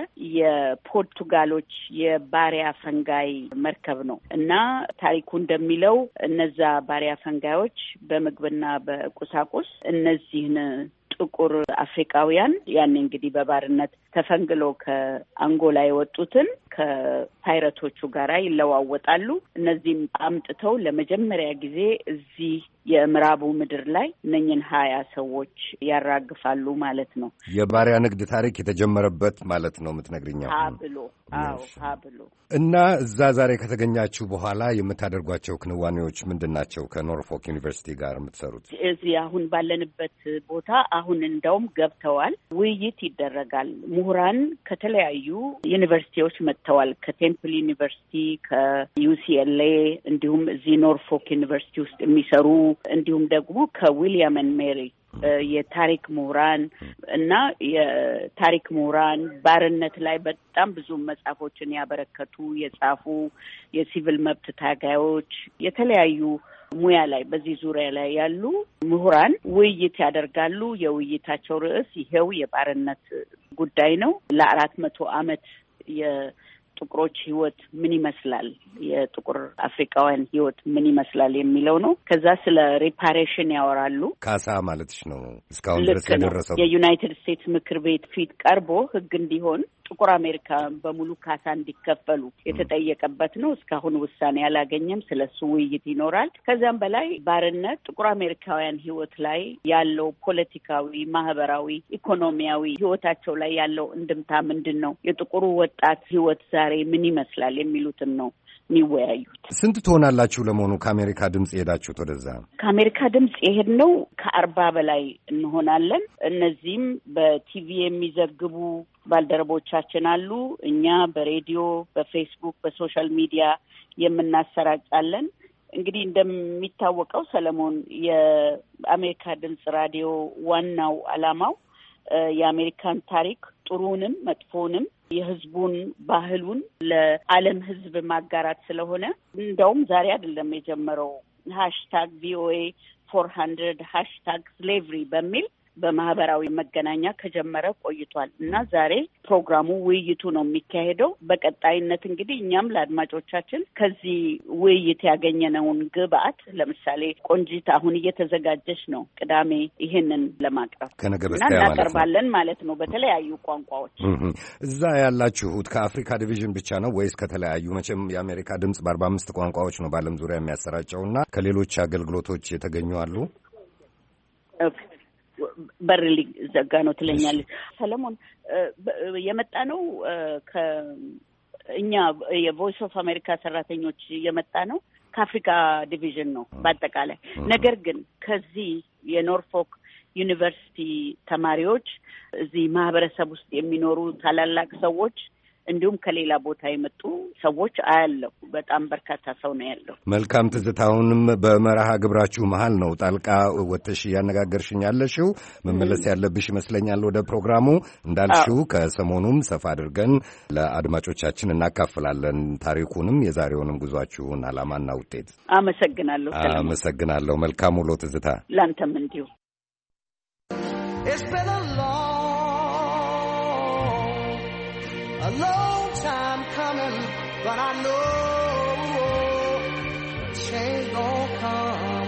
የፖርቱጋሎች የባሪያ ፈንጋይ መርከብ ነው እና ታሪኩ እንደሚለው እነዛ ባሪያ ፈንጋዮች በምግብና በቁሳቁስ እነዚህን ጥቁር አፍሪካውያን ያን እንግዲህ በባርነት ተፈንግሎ ከአንጎላ የወጡትን ከፓይረቶቹ ጋራ ይለዋወጣሉ። እነዚህም አምጥተው ለመጀመሪያ ጊዜ እዚህ የምዕራቡ ምድር ላይ እነኝን ሀያ ሰዎች ያራግፋሉ ማለት ነው። የባሪያ ንግድ ታሪክ የተጀመረበት ማለት ነው የምትነግሪኝ? ሀ ብሎ አዎ፣ ሀ ብሎ እና እዛ ዛሬ ከተገኛችሁ በኋላ የምታደርጓቸው ክንዋኔዎች ምንድን ናቸው? ከኖርፎክ ዩኒቨርሲቲ ጋር የምትሰሩት እዚህ አሁን ባለንበት ቦታ አሁን እንደውም ገብተዋል። ውይይት ይደረጋል። ምሁራን ከተለያዩ ዩኒቨርሲቲዎች መጥተዋል። ከቴምፕል ዩኒቨርሲቲ፣ ከዩሲኤልኤ እንዲሁም እዚህ ኖርፎክ ዩኒቨርሲቲ ውስጥ የሚሰሩ እንዲሁም ደግሞ ከዊሊያም ኤንድ ሜሪ የታሪክ ምሁራን እና የታሪክ ምሁራን ባርነት ላይ በጣም ብዙ መጽሐፎችን ያበረከቱ የጻፉ የሲቪል መብት ታጋዮች የተለያዩ ሙያ ላይ በዚህ ዙሪያ ላይ ያሉ ምሁራን ውይይት ያደርጋሉ። የውይይታቸው ርዕስ ይሄው የባርነት ጉዳይ ነው። ለአራት መቶ ዓመት የጥቁሮች ሕይወት ምን ይመስላል፣ የጥቁር አፍሪካውያን ሕይወት ምን ይመስላል የሚለው ነው። ከዛ ስለ ሪፓሬሽን ያወራሉ። ካሳ ማለትሽ ነው። እስካሁን ድረስ የደረሰው የዩናይትድ ስቴትስ ምክር ቤት ፊት ቀርቦ ሕግ እንዲሆን ጥቁር አሜሪካ በሙሉ ካሳ እንዲከፈሉ የተጠየቀበት ነው። እስካሁን ውሳኔ አላገኘም። ስለሱ ውይይት ይኖራል። ከዚያም በላይ ባርነት ጥቁር አሜሪካውያን ሕይወት ላይ ያለው ፖለቲካዊ፣ ማህበራዊ፣ ኢኮኖሚያዊ ሕይወታቸው ላይ ያለው እንድምታ ምንድን ነው፣ የጥቁሩ ወጣት ሕይወት ዛሬ ምን ይመስላል የሚሉትን ነው የሚወያዩት። ስንት ትሆናላችሁ ለመሆኑ ከአሜሪካ ድምጽ የሄዳችሁት ወደዛ? ከአሜሪካ ድምጽ የሄድነው ከአርባ በላይ እንሆናለን። እነዚህም በቲቪ የሚዘግቡ ባልደረቦቻችን አሉ። እኛ በሬዲዮ፣ በፌስቡክ፣ በሶሻል ሚዲያ የምናሰራጫለን። እንግዲህ እንደሚታወቀው ሰለሞን የአሜሪካ ድምጽ ራዲዮ ዋናው ዓላማው የአሜሪካን ታሪክ ጥሩንም መጥፎንም የህዝቡን ባህሉን ለዓለም ህዝብ ማጋራት ስለሆነ እንደውም ዛሬ አይደለም የጀመረው ሃሽታግ ቪኦኤ ፎር ሀንድረድ ሃሽታግ ስሌቭሪ በሚል በማህበራዊ መገናኛ ከጀመረ ቆይቷል እና ዛሬ ፕሮግራሙ ውይይቱ ነው የሚካሄደው። በቀጣይነት እንግዲህ እኛም ለአድማጮቻችን ከዚህ ውይይት ያገኘነውን ግብአት ለምሳሌ ቆንጂት አሁን እየተዘጋጀች ነው ቅዳሜ ይህንን ለማቅረብ ከነገ እና በስቲያ እናቀርባለን ማለት ነው በተለያዩ ቋንቋዎች። እዛ ያላችሁት ከአፍሪካ ዲቪዥን ብቻ ነው ወይስ ከተለያዩ? መቼም የአሜሪካ ድምጽ በአርባ አምስት ቋንቋዎች ነው በዓለም ዙሪያ የሚያሰራጨው እና ከሌሎች አገልግሎቶች የተገኙ አሉ? በር ሊዘጋ ነው ትለኛለች ሰለሞን። የመጣ ነው ከእኛ የቮይስ ኦፍ አሜሪካ ሰራተኞች የመጣ ነው ከአፍሪካ ዲቪዥን ነው በአጠቃላይ። ነገር ግን ከዚህ የኖርፎክ ዩኒቨርሲቲ ተማሪዎች፣ እዚህ ማህበረሰብ ውስጥ የሚኖሩ ታላላቅ ሰዎች እንዲሁም ከሌላ ቦታ የመጡ ሰዎች አያለሁ። በጣም በርካታ ሰው ነው ያለው። መልካም ትዝታውንም በመርሃ ግብራችሁ መሀል ነው ጣልቃ ወጥተሽ እያነጋገርሽኝ ያለሽው። መመለስ ያለብሽ ይመስለኛል ወደ ፕሮግራሙ። እንዳልሽው ከሰሞኑም ሰፋ አድርገን ለአድማጮቻችን እናካፍላለን ታሪኩንም የዛሬውንም ጉዟችሁን ዓላማና ውጤት። አመሰግናለሁ። አመሰግናለሁ። መልካም ውሎ ትዝታ። ላንተም እንዲሁ። A long time coming, but I know change gon' come.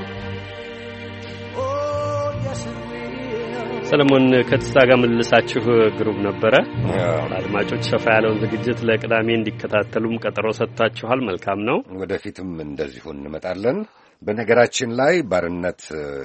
Oh, yes it will. ሰለሞን ከተሳጋ መልሳችሁ ግሩም ነበረ። አድማጮች ሰፋ ያለውን ዝግጅት ለቅዳሜ እንዲከታተሉም ቀጠሮ ሰጥታችኋል። መልካም ነው። ወደፊትም እንደዚሁ እንመጣለን። በነገራችን ላይ ባርነት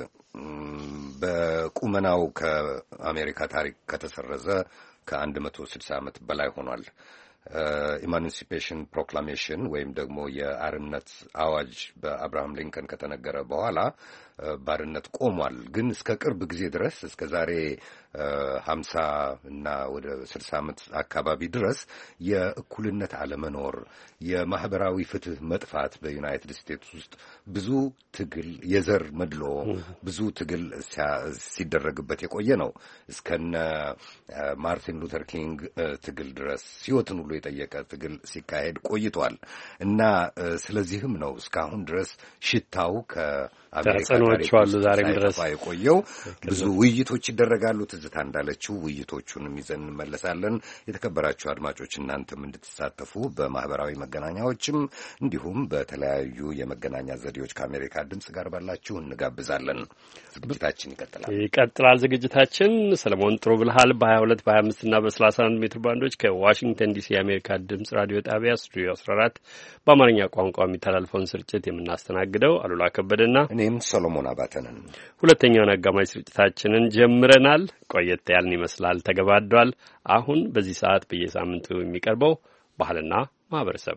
በቁመናው ከአሜሪካ ታሪክ ከተሰረዘ ከአንድ መቶ ስልሳ ዓመት በላይ ሆኗል። ኢማንሲፔሽን ፕሮክላሜሽን ወይም ደግሞ የአርነት አዋጅ በአብርሃም ሊንከን ከተነገረ በኋላ ባርነት ቆሟል። ግን እስከ ቅርብ ጊዜ ድረስ እስከ ዛሬ ሀምሳ እና ወደ ስልሳ ዓመት አካባቢ ድረስ የእኩልነት አለመኖር፣ የማህበራዊ ፍትህ መጥፋት በዩናይትድ ስቴትስ ውስጥ ብዙ ትግል፣ የዘር መድሎ ብዙ ትግል ሲደረግበት የቆየ ነው። እስከነ ማርቲን ሉተር ኪንግ ትግል ድረስ ሕይወትን ሁሉ የጠየቀ ትግል ሲካሄድ ቆይቷል እና ስለዚህም ነው እስካሁን ድረስ ሽታው ከአሜሪካ ታሪክ ዛሬም ድረስ የቆየው። ብዙ ውይይቶች ይደረጋሉ። ትዝታ እንዳለችው ውይይቶቹንም ይዘን እንመለሳለን። የተከበራችሁ አድማጮች እናንተም እንድትሳተፉ በማህበራዊ መገናኛዎችም እንዲሁም በተለያዩ የመገናኛ ዘዴዎች ከአሜሪካ ድምጽ ጋር ባላችሁ እንጋብዛለን። ዝግጅታችን ይቀጥላል ይቀጥላል ዝግጅታችን ሰለሞን ጥሩ ብልሃል በሀያ ሁለት በሀያ አምስት እና በሰላሳ አንድ ሜትር ባንዶች ከዋሽንግተን ዲሲ የአሜሪካ ድምጽ ራዲዮ ጣቢያ ስቱዲዮ አስራ አራት በአማርኛ ቋንቋ የሚተላለፈውን ስርጭት የምናስተናግደው አሉላ ከበደና እኔም ሰሎሞን አባተነን ሁለተኛውን አጋማሽ ስርጭታችንን ጀምረናል። ቆየት ያልን ይመስላል ተገባዷል። አሁን በዚህ ሰዓት በየሳምንቱ የሚቀርበው ባህልና ማህበረሰብ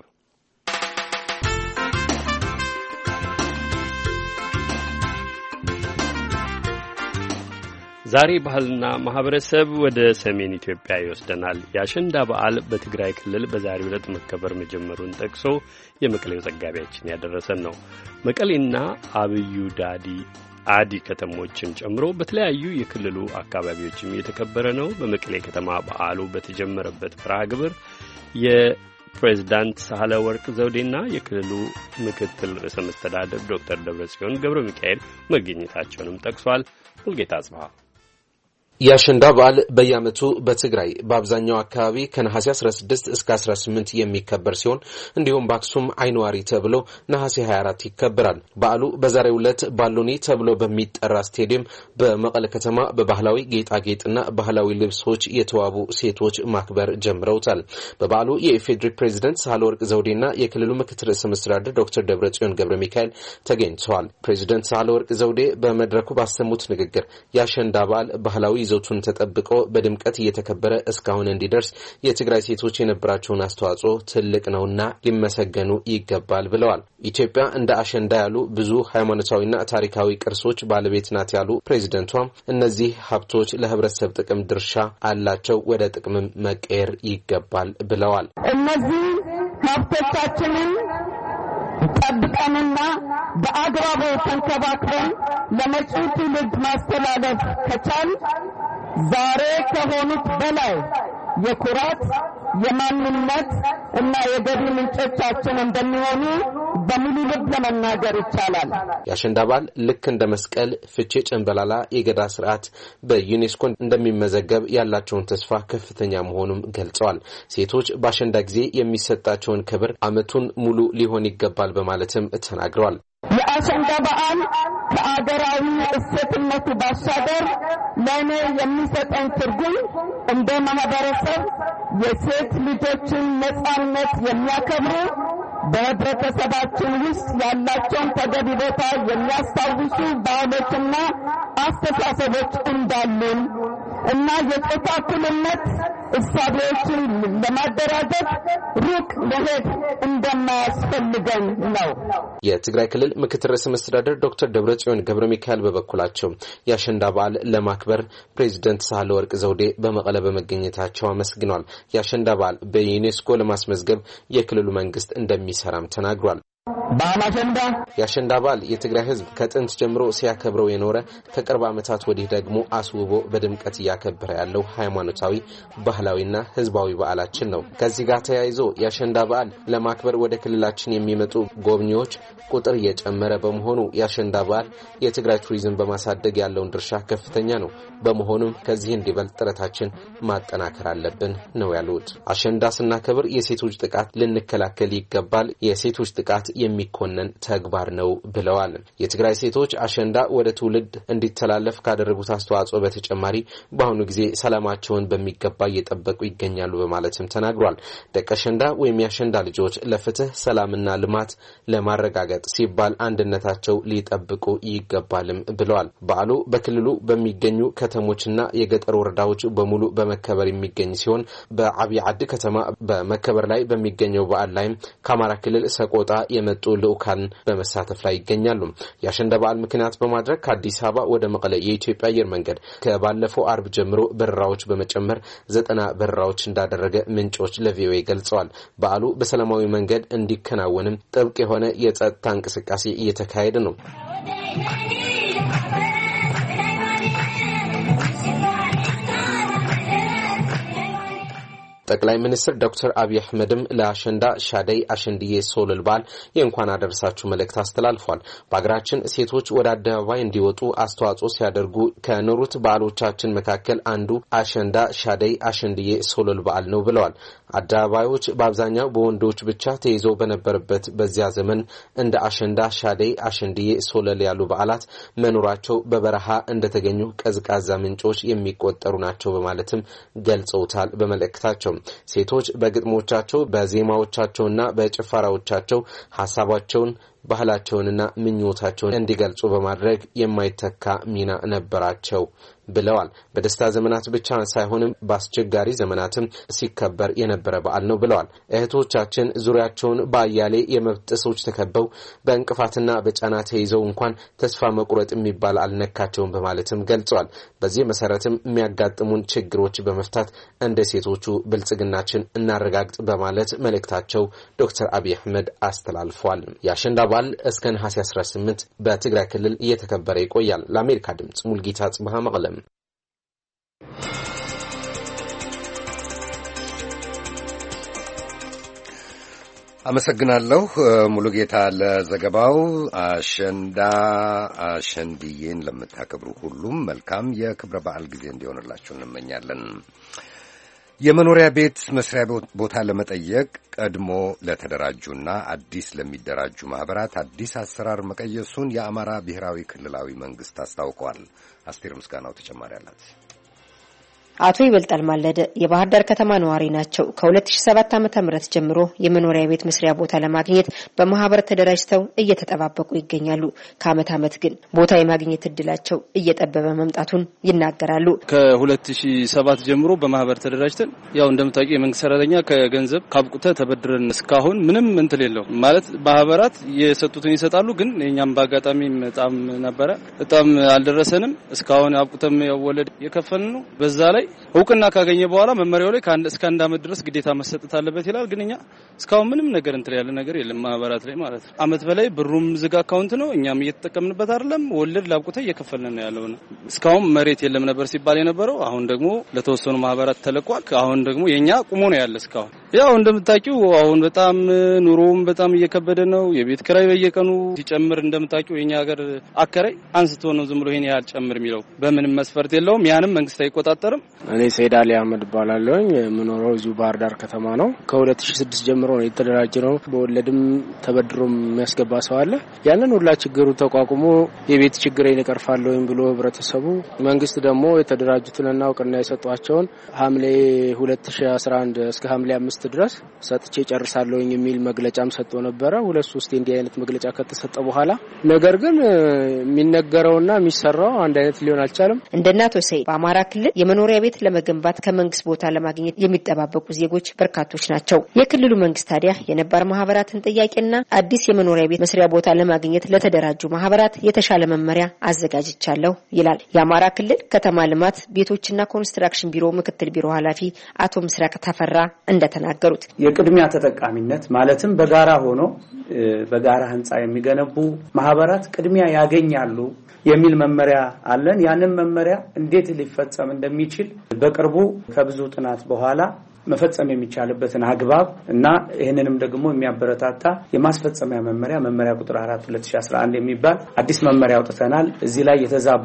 ዛሬ ባህልና ማህበረሰብ ወደ ሰሜን ኢትዮጵያ ይወስደናል። የአሸንዳ በዓል በትግራይ ክልል በዛሬው ዕለት መከበር መጀመሩን ጠቅሶ የመቀሌው ዘጋቢያችን ያደረሰን ነው። መቀሌና አብዩ ዳዲ አዲ ከተሞችን ጨምሮ በተለያዩ የክልሉ አካባቢዎችም እየተከበረ ነው። በመቀሌ ከተማ በዓሉ በተጀመረበት ፍርሃ ግብር የፕሬዝዳንት ሳህለ ወርቅ ዘውዴና የክልሉ ምክትል ርዕሰ መስተዳድር ዶክተር ደብረጽዮን ገብረ ሚካኤል መገኘታቸውንም ጠቅሷል። ሙልጌታ አጽባህ የአሸንዳ በዓል በየዓመቱ በትግራይ በአብዛኛው አካባቢ ከነሐሴ አስራ ስድስት እስከ አስራ ስምንት የሚከበር ሲሆን እንዲሁም በአክሱም አይንዋሪ ተብሎ ነሐሴ ሀያ አራት ይከበራል። በዓሉ በዛሬው ዕለት ባሎኒ ተብሎ በሚጠራ ስቴዲየም በመቀለ ከተማ በባህላዊ ጌጣጌጥና ባህላዊ ልብሶች የተዋቡ ሴቶች ማክበር ጀምረውታል። በበዓሉ የኢፌዴሪ ፕሬዝዳንት ሳህለወርቅ ዘውዴና የክልሉ ምክትል ርዕሰ መስተዳድር ዶክተር ደብረጽዮን ገብረ ሚካኤል ተገኝተዋል። ፕሬዝዳንት ሳህለወርቅ ዘውዴ በመድረኩ ባሰሙት ንግግር የአሸንዳ በዓል ባህላዊ ይዘቱን ተጠብቆ በድምቀት እየተከበረ እስካሁን እንዲደርስ የትግራይ ሴቶች የነበራቸውን አስተዋጽኦ ትልቅ ነውና ሊመሰገኑ ይገባል ብለዋል። ኢትዮጵያ እንደ አሸንዳ ያሉ ብዙ ሃይማኖታዊና ታሪካዊ ቅርሶች ባለቤት ናት ያሉ ፕሬዝዳንቷ እነዚህ ሀብቶች ለህብረተሰብ ጥቅም ድርሻ አላቸው፣ ወደ ጥቅምም መቀየር ይገባል ብለዋል። እነዚህ ሀብቶቻችንን ጠብቀንና በአግባቡ ተንከባክበን ለመጪው ትውልድ ማስተላለፍ ከቻል ዛሬ ከሆኑት በላይ የኩራት የማንነት እና የገቢ ምንጮቻችን እንደሚሆኑ በሙሉ ልብ ለመናገር ይቻላል። የአሸንዳ በዓል ልክ እንደ መስቀል፣ ፍቼ፣ ጨንበላላ የገዳ ስርዓት በዩኔስኮ እንደሚመዘገብ ያላቸውን ተስፋ ከፍተኛ መሆኑን ገልጸዋል። ሴቶች በአሸንዳ ጊዜ የሚሰጣቸውን ክብር ዓመቱን ሙሉ ሊሆን ይገባል በማለትም ተናግረዋል። የአሸንዳ በዓል ከአገራዊ እሴትነቱ ባሻገር ለእኔ የሚሰጠን ትርጉም እንደ ማህበረሰብ የሴት ልጆችን ነጻነት የሚያከብሩ በህብረተሰባችን ውስጥ ያላቸውን ተገቢ ቦታ የሚያስታውሱ ባህሎችና አስተሳሰቦች እንዳሉን እና የጾታ እኩልነት እሳቤዎችን ለማደራጀት ሩቅ መሄድ እንደማያስፈልገን ነው። የትግራይ ክልል ምክትል ርዕሰ መስተዳድር ዶክተር ደብረጽዮን ገብረ ሚካኤል በበኩላቸው የአሸንዳ በዓል ለማክበር ፕሬዝዳንት ሳህለወርቅ ዘውዴ በመቀለ በመገኘታቸው አመስግነዋል። የአሸንዳ በዓል በዩኔስኮ ለማስመዝገብ የክልሉ መንግስት እንደሚሰራም ተናግሯል። ባላሸንዳ የአሸንዳ በዓል የትግራይ ህዝብ ከጥንት ጀምሮ ሲያከብረው የኖረ ከቅርብ ዓመታት ወዲህ ደግሞ አስውቦ በድምቀት ያከበረ ያለው ሃይማኖታዊ ባህላዊና ህዝባዊ በዓላችን ነው። ከዚህ ጋር ተያይዞ የአሸንዳ በዓል ለማክበር ወደ ክልላችን የሚመጡ ጎብኚዎች ቁጥር እየጨመረ በመሆኑ የአሸንዳ በዓል የትግራይ ቱሪዝም በማሳደግ ያለውን ድርሻ ከፍተኛ ነው። በመሆኑም ከዚህ እንዲበልጥ ጥረታችን ማጠናከር አለብን ነው ያሉት። አሸንዳ ስናከብር የሴቶች ጥቃት ልንከላከል ይገባል፣ የሴቶች ጥቃት የሚኮነን ተግባር ነው ብለዋል። የትግራይ ሴቶች አሸንዳ ወደ ትውልድ እንዲተላለፍ ካደረጉት አስተዋጽኦ በተጨማሪ በአሁኑ ጊዜ ሰላማቸውን በሚገባ እየጠበቁ ይገኛሉ በማለትም ተናግሯል። ደቀሸንዳ ወይም የአሸንዳ ልጆች ለፍትህ ሰላምና ልማት ለማረጋገጥ ሲባል አንድነታቸው ሊጠብቁ ይገባልም ብለዋል። በዓሉ በክልሉ በሚገኙ ከተሞችና የገጠር ወረዳዎች በሙሉ በመከበር የሚገኝ ሲሆን በአብይ ዓዲ ከተማ በመከበር ላይ በሚገኘው በዓል ላይ ከአማራ ክልል ሰቆጣ የመጡ ልኡካን በመሳተፍ ላይ ይገኛሉ። የአሸንዳ በዓል ምክንያት በማድረግ ከአዲስ አበባ ወደ መቀለ የኢትዮጵያ አየር መንገድ ከባለፈው አርብ ጀምሮ በረራዎች በመጨመር ዘጠና በረራዎች እንዳደረገ ምንጮች ለቪኦኤ ገልጸዋል። በዓሉ በሰላማዊ መንገድ እንዲከናወንም ጥብቅ የሆነ የጸጥታ እንቅስቃሴ እየተካሄደ ነው። ጠቅላይ ሚኒስትር ዶክተር አብይ አህመድም ለአሸንዳ ሻደይ አሸንዲዬ ሶለል በዓል የእንኳን አደረሳችሁ መልእክት አስተላልፏል። በአገራችን ሴቶች ወደ አደባባይ እንዲወጡ አስተዋጽኦ ሲያደርጉ ከኖሩት በዓሎቻችን መካከል አንዱ አሸንዳ ሻደይ አሸንዲዬ ሶለል በዓል ነው ብለዋል። አደባባዮች በአብዛኛው በወንዶች ብቻ ተይዘው በነበረበት በዚያ ዘመን እንደ አሸንዳ ሻደይ አሸንዲዬ ሶለል ያሉ በዓላት መኖራቸው በበረሃ እንደተገኙ ቀዝቃዛ ምንጮች የሚቆጠሩ ናቸው በማለትም ገልጸውታል። በመልእክታቸው ሴቶች በግጥሞቻቸው በዜማዎቻቸውና በጭፈራዎቻቸው ሐሳባቸውን ባህላቸውንና ምኞታቸውን እንዲገልጹ በማድረግ የማይተካ ሚና ነበራቸው ብለዋል። በደስታ ዘመናት ብቻ ሳይሆንም በአስቸጋሪ ዘመናትም ሲከበር የነበረ በዓል ነው ብለዋል። እህቶቻችን ዙሪያቸውን በአያሌ የመብት ጥሰቶች ተከበው በእንቅፋትና በጫና ተይዘው እንኳን ተስፋ መቁረጥ የሚባል አልነካቸውም በማለትም ገልጸዋል። በዚህ መሰረትም የሚያጋጥሙን ችግሮች በመፍታት እንደ ሴቶቹ ብልጽግናችን እናረጋግጥ በማለት መልእክታቸው ዶክተር አብይ አህመድ አስተላልፈዋል። የአሸንዳ በዓል እስከ ነሐሴ አስራ ስምንት በትግራይ ክልል እየተከበረ ይቆያል። ለአሜሪካ ድምጽ ሙልጌታ ጽባህ መቀለም። አመሰግናለሁ ሙሉጌታ ለዘገባው። አሸንዳ አሸንዲዬን ለምታከብሩ ሁሉም መልካም የክብረ በዓል ጊዜ እንዲሆንላችሁ እንመኛለን። የመኖሪያ ቤት መስሪያ ቦታ ለመጠየቅ ቀድሞ ለተደራጁና አዲስ ለሚደራጁ ማህበራት አዲስ አሰራር መቀየሱን የአማራ ብሔራዊ ክልላዊ መንግስት አስታውቋል። አስቴር ምስጋናው ተጨማሪ አላት። አቶ ይበልጣል ማለደ የባህር ዳር ከተማ ነዋሪ ናቸው። ከሁለት ሺህ ሰባት ዓመተ ምህረት ጀምሮ የመኖሪያ ቤት መስሪያ ቦታ ለማግኘት በማህበር ተደራጅተው እየተጠባበቁ ይገኛሉ። ከአመት አመት ግን ቦታ የማግኘት እድላቸው እየጠበበ መምጣቱን ይናገራሉ። ከሁለት ሺህ ሰባት ጀምሮ በማህበር ተደራጅተን ያው እንደምታውቁ የመንግስት ሰራተኛ ከገንዘብ ካብቁተ ተበድረን እስካሁን ምንም እንትን የለው ማለት ማህበራት የሰጡትን ይሰጣሉ። ግን እኛም በአጋጣሚ በጣም ነበረ በጣም አልደረሰንም። እስካሁን አብቁተም ያወለድ የከፈልን ነው። በዛ ላይ እውቅና ካገኘ በኋላ መመሪያው ላይ ከአንድ እስከ አንድ አመት ድረስ ግዴታ መሰጠት አለበት ይላል። ግን እኛ እስካሁን ምንም ነገር እንትን ያለ ነገር የለም ማህበራት ላይ ማለት ነው። አመት በላይ ብሩም ዝግ አካውንት ነው። እኛም እየተጠቀምንበት አይደለም። ወለድ ላብቁተ እየከፈልን ነው ያለው። እስካሁን መሬት የለም ነበር ሲባል የነበረው አሁን ደግሞ ለተወሰኑ ማህበራት ተለቋል። አሁን ደግሞ የኛ ቁሞ ነው ያለ እስካሁን። ያው እንደምታውቂው አሁን በጣም ኑሮም በጣም እየከበደ ነው። የቤት ኪራይ በየቀኑ ሲጨምር እንደምታውቂው የኛ ሀገር አከራይ አንስቶ ነው ዝም ብሎ ይሄን ያህል ጨምር የሚለው በምንም መስፈርት የለውም። ያንም መንግስት አይቆጣጠርም። እኔ ሰይድ አሊ አህመድ ባላለኝ የምኖረው እዚሁ ባህር ዳር ከተማ ነው። ከሁለት ሺህ ስድስት ጀምሮ ነው የተደራጀነው። በወለድም ተበድሮም የሚያስገባ ሰው አለ። ያንን ሁላ ችግሩ ተቋቁሞ የቤት ችግሬን እቀርፋለሁ ብሎ ህብረተሰቡ መንግስት ደግሞ የተደራጁትንና እውቅና የሰጧቸውን ሐምሌ ሁለት ሺህ አስራ አንድ እስከ ሐምሌ አምስት ድረስ ሰጥቼ ጨርሳለሁ የሚል መግለጫም ሰጥቶ ነበረ። ሁለት ሶስት እንዲህ አይነት መግለጫ ከተሰጠ በኋላ ነገር ግን የሚነገረውና የሚሰራው አንድ አይነት ሊሆን አልቻለም። እንደናቶ ሰይድ በአማራ ክልል የመኖሪያ ቤት ለመገንባት ከመንግስት ቦታ ለማግኘት የሚጠባበቁ ዜጎች በርካቶች ናቸው። የክልሉ መንግስት ታዲያ የነባር ማህበራትን ጥያቄና አዲስ የመኖሪያ ቤት መስሪያ ቦታ ለማግኘት ለተደራጁ ማህበራት የተሻለ መመሪያ አዘጋጅቻለሁ ይላል። የአማራ ክልል ከተማ ልማት ቤቶችና ኮንስትራክሽን ቢሮ ምክትል ቢሮ ኃላፊ አቶ ምስራቅ ተፈራ እንደተናገሩት የተናገሩት። የቅድሚያ ተጠቃሚነት ማለትም በጋራ ሆኖ በጋራ ህንጻ የሚገነቡ ማህበራት ቅድሚያ ያገኛሉ የሚል መመሪያ አለን። ያንን መመሪያ እንዴት ሊፈጸም እንደሚችል በቅርቡ ከብዙ ጥናት በኋላ መፈጸም የሚቻልበትን አግባብ እና ይሄንንም ደግሞ የሚያበረታታ የማስፈጸሚያ መመሪያ መመሪያ ቁጥር አራት ሁለት ሺህ አስራ አንድ የሚባል አዲስ መመሪያ አውጥተናል። እዚህ ላይ የተዛባ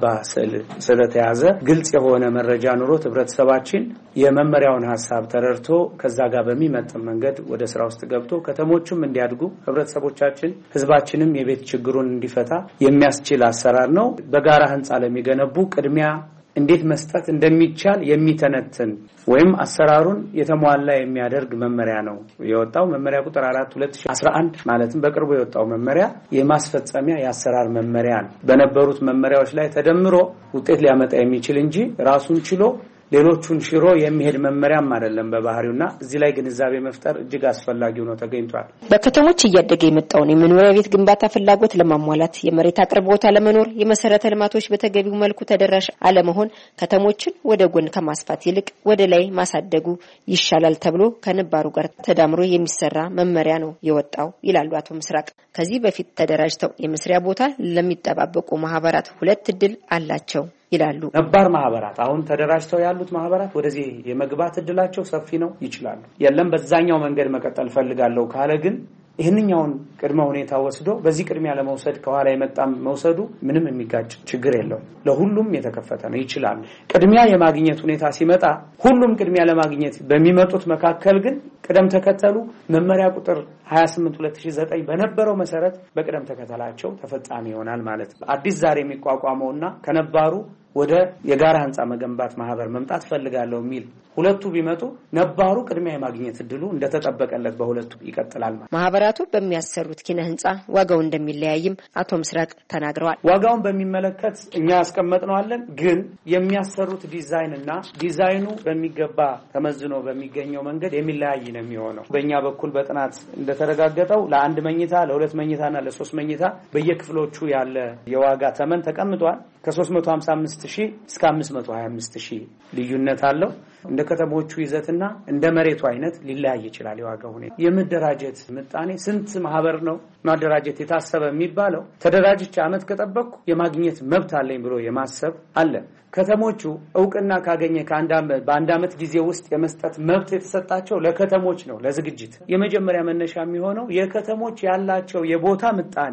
ስለተያዘ ግልጽ የሆነ መረጃ ኑሮት ህብረተሰባችን የመመሪያውን ሐሳብ ተረድቶ ከዛ ጋር በሚመጥን መንገድ ወደ ስራ ውስጥ ገብቶ ከተሞቹም እንዲያድጉ ህብረተሰቦቻችን ህዝባችንም የቤት ችግሩን እንዲፈታ የሚያስችል አሰራር ነው። በጋራ ህንጻ ለሚገነቡ ቅድሚያ እንዴት መስጠት እንደሚቻል የሚተነትን ወይም አሰራሩን የተሟላ የሚያደርግ መመሪያ ነው የወጣው። መመሪያ ቁጥር አራት ሁለት ሺህ አስራ አንድ ማለትም በቅርቡ የወጣው መመሪያ የማስፈጸሚያ የአሰራር መመሪያ ነው። በነበሩት መመሪያዎች ላይ ተደምሮ ውጤት ሊያመጣ የሚችል እንጂ ራሱን ችሎ ሌሎቹን ሽሮ የሚሄድ መመሪያም አይደለም በባህሪውና እዚህ ላይ ግንዛቤ መፍጠር እጅግ አስፈላጊ ሆኖ ተገኝቷል። በከተሞች እያደገ የመጣውን የመኖሪያ ቤት ግንባታ ፍላጎት ለማሟላት የመሬት አቅርቦት አለመኖር፣ የመሰረተ ልማቶች በተገቢው መልኩ ተደራሽ አለመሆን ከተሞችን ወደ ጎን ከማስፋት ይልቅ ወደ ላይ ማሳደጉ ይሻላል ተብሎ ከነባሩ ጋር ተዳምሮ የሚሰራ መመሪያ ነው የወጣው ይላሉ አቶ ምስራቅ። ከዚህ በፊት ተደራጅተው የመስሪያ ቦታ ለሚጠባበቁ ማህበራት ሁለት እድል አላቸው ይላሉ። ነባር ማህበራት አሁን ተደራጅተው ያሉት ማህበራት ወደዚህ የመግባት እድላቸው ሰፊ ነው፣ ይችላሉ። የለም በዛኛው መንገድ መቀጠል ፈልጋለሁ ካለ ግን ይህንኛውን ቅድመ ሁኔታ ወስዶ በዚህ ቅድሚያ ለመውሰድ ከኋላ የመጣም መውሰዱ ምንም የሚጋጭ ችግር የለው። ለሁሉም የተከፈተ ነው፣ ይችላል። ቅድሚያ የማግኘት ሁኔታ ሲመጣ ሁሉም ቅድሚያ ለማግኘት በሚመጡት መካከል ግን ቅደም ተከተሉ መመሪያ ቁጥር ሀያ ስምንት ሁለት ሺህ ዘጠኝ በነበረው መሰረት በቅደም ተከተላቸው ተፈጻሚ ይሆናል ማለት ነው። አዲስ ዛሬ የሚቋቋመውና ከነባሩ ወደ የጋራ ህንጻ መገንባት ማህበር መምጣት ፈልጋለሁ የሚል ሁለቱ ቢመጡ ነባሩ ቅድሚያ የማግኘት እድሉ እንደተጠበቀለት በሁለቱ ይቀጥላል ማለት። ማህበራቱ በሚያሰሩት ኪነ ህንጻ ዋጋው እንደሚለያይም አቶ ምስራቅ ተናግረዋል። ዋጋውን በሚመለከት እኛ ያስቀመጥነዋለን፣ ግን የሚያሰሩት ዲዛይንና ዲዛይኑ በሚገባ ተመዝኖ በሚገኘው መንገድ የሚለያይ ነው የሚሆነው። በእኛ በኩል በጥናት እንደተረጋገጠው ለአንድ መኝታ፣ ለሁለት መኝታና ለሶስት መኝታ በየክፍሎቹ ያለ የዋጋ ተመን ተቀምጧል። ከሶስት መቶ ሃምሳ አምስት ሺህ እስከ አምስት መቶ ሀያ አምስት ሺህ ልዩነት አለው። እንደ ከተሞቹ ይዘትና እንደ መሬቱ አይነት ሊለያይ ይችላል የዋጋው ሁኔታ። የመደራጀት ምጣኔ ስንት ማህበር ነው ማደራጀት የታሰበ የሚባለው? ተደራጅቼ አመት ከጠበቅኩ የማግኘት መብት አለኝ ብሎ የማሰብ አለ። ከተሞቹ እውቅና ካገኘ ከአንድ አመት በአንድ አመት ጊዜ ውስጥ የመስጠት መብት የተሰጣቸው ለከተሞች ነው። ለዝግጅት የመጀመሪያ መነሻ የሚሆነው የከተሞች ያላቸው የቦታ ምጣኔ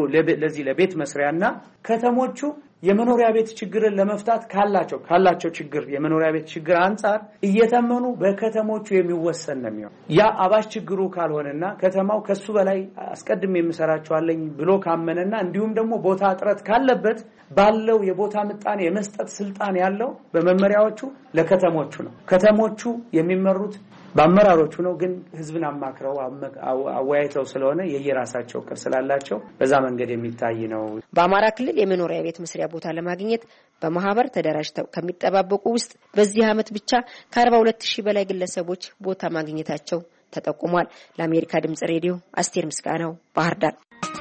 ለዚህ ለቤት መስሪያና ከተሞቹ የመኖሪያ ቤት ችግርን ለመፍታት ካላቸው ካላቸው ችግር የመኖሪያ ቤት ችግር አንፃር እየተመኑ በከተሞቹ የሚወሰን ነው የሚሆነው። ያ አባሽ ችግሩ ካልሆነና ከተማው ከሱ በላይ አስቀድሜ የምሰራቸዋለኝ ብሎ ካመነና እንዲሁም ደግሞ ቦታ እጥረት ካለበት ባለው የቦታ ምጣኔ የመስጠት ስልጣን ያለው በመመሪያዎቹ ለከተሞቹ ነው። ከተሞቹ የሚመሩት በአመራሮቹ ነው። ግን ህዝብን አማክረው አወያይተው ስለሆነ የየራሳቸው ቅር ስላላቸው በዛ መንገድ የሚታይ ነው። በአማራ ክልል የመኖሪያ ቤት መስሪያ ቦታ ለማግኘት በማህበር ተደራጅተው ከሚጠባበቁ ውስጥ በዚህ አመት ብቻ ከአርባ ሁለት ሺህ በላይ ግለሰቦች ቦታ ማግኘታቸው ተጠቁሟል። ለአሜሪካ ድምጽ ሬዲዮ አስቴር ምስጋናው ባህር ዳር።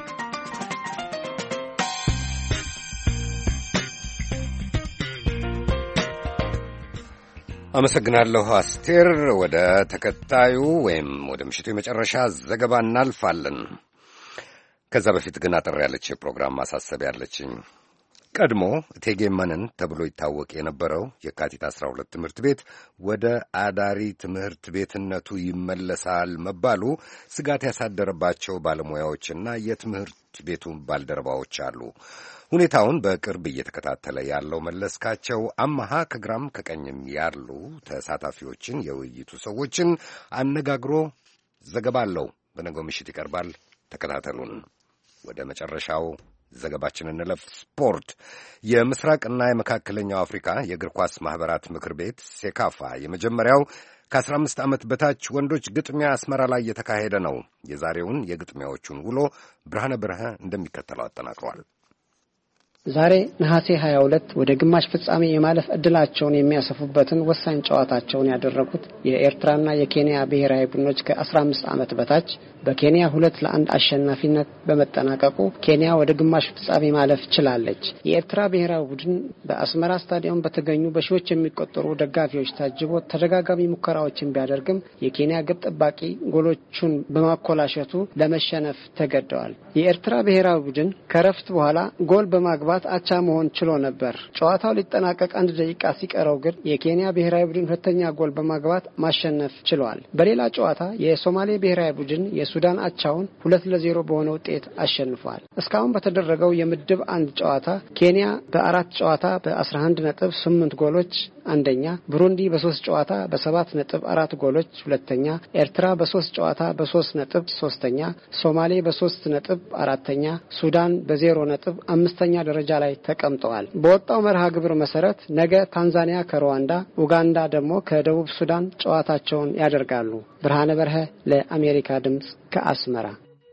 አመሰግናለሁ አስቴር። ወደ ተከታዩ ወይም ወደ ምሽቱ የመጨረሻ ዘገባ እናልፋለን። ከዛ በፊት ግን አጠር ያለች የፕሮግራም ማሳሰቢያ ያለችኝ። ቀድሞ እቴጌ መነን ተብሎ ይታወቅ የነበረው የካቲት አስራ ሁለት ትምህርት ቤት ወደ አዳሪ ትምህርት ቤትነቱ ይመለሳል መባሉ ስጋት ያሳደረባቸው ባለሙያዎችና የትምህርት ቤቱ ባልደረባዎች አሉ። ሁኔታውን በቅርብ እየተከታተለ ያለው መለስካቸው አማሃ ከግራም ከቀኝም ያሉ ተሳታፊዎችን የውይይቱ ሰዎችን አነጋግሮ ዘገባ አለው። በነገው ምሽት ይቀርባል። ተከታተሉን። ወደ መጨረሻው ዘገባችን እንለፍ። ስፖርት። የምስራቅና የመካከለኛው አፍሪካ የእግር ኳስ ማኅበራት ምክር ቤት ሴካፋ የመጀመሪያው ከአስራ አምስት ዓመት በታች ወንዶች ግጥሚያ አስመራ ላይ እየተካሄደ ነው። የዛሬውን የግጥሚያዎቹን ውሎ ብርሃነ ብርሃ እንደሚከተለው አጠናቅሯል። ዛሬ ነሐሴ ሀያ ሁለት ወደ ግማሽ ፍጻሜ የማለፍ እድላቸውን የሚያሰፉበትን ወሳኝ ጨዋታቸውን ያደረጉት የኤርትራና የኬንያ ብሔራዊ ቡድኖች ከአስራ አምስት ዓመት በታች በኬንያ ሁለት ለአንድ አሸናፊነት በመጠናቀቁ ኬንያ ወደ ግማሽ ፍጻሜ ማለፍ ችላለች። የኤርትራ ብሔራዊ ቡድን በአስመራ ስታዲየም በተገኙ በሺዎች የሚቆጠሩ ደጋፊዎች ታጅቦ ተደጋጋሚ ሙከራዎችን ቢያደርግም የኬንያ ግብ ጠባቂ ጎሎቹን በማኮላሸቱ ለመሸነፍ ተገደዋል። የኤርትራ ብሔራዊ ቡድን ከረፍት በኋላ ጎል በማግባት አቻ መሆን ችሎ ነበር። ጨዋታው ሊጠናቀቅ አንድ ደቂቃ ሲቀረው ግን የኬንያ ብሔራዊ ቡድን ሁለተኛ ጎል በማግባት ማሸነፍ ችሏል። በሌላ ጨዋታ የሶማሌ ብሔራዊ ቡድን የሱዳን አቻውን ሁለት ለዜሮ በሆነ ውጤት አሸንፏል። እስካሁን በተደረገው የምድብ አንድ ጨዋታ ኬንያ በአራት ጨዋታ በአስራ አንድ ነጥብ ስምንት ጎሎች አንደኛ፣ ብሩንዲ በሶስት ጨዋታ በሰባት ነጥብ አራት ጎሎች ሁለተኛ፣ ኤርትራ በሶስት ጨዋታ በሶስት ነጥብ ሶስተኛ፣ ሶማሌ በሶስት ነጥብ አራተኛ፣ ሱዳን በዜሮ ነጥብ አምስተኛ ደረጃ ላይ ተቀምጠዋል። በወጣው መርሃ ግብር መሰረት ነገ ታንዛኒያ ከሩዋንዳ፣ ኡጋንዳ ደግሞ ከደቡብ ሱዳን ጨዋታቸውን ያደርጋሉ። ብርሃነ በርሀ ለአሜሪካ ድምጽ ከአስመራ።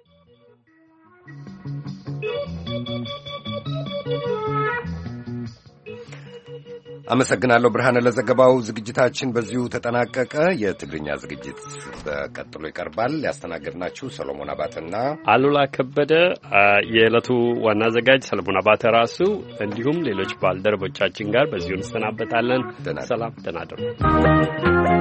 አመሰግናለሁ ብርሃነ ለዘገባው። ዝግጅታችን በዚሁ ተጠናቀቀ። የትግርኛ ዝግጅት በቀጥሎ ይቀርባል። ያስተናገድናችሁ ሰሎሞን አባተና አሉላ ከበደ፣ የዕለቱ ዋና አዘጋጅ ሰሎሞን አባተ ራሱ እንዲሁም ሌሎች ባልደረቦቻችን ጋር በዚሁ እንሰናበታለን። ሰላም፣ ደህና እደሩ።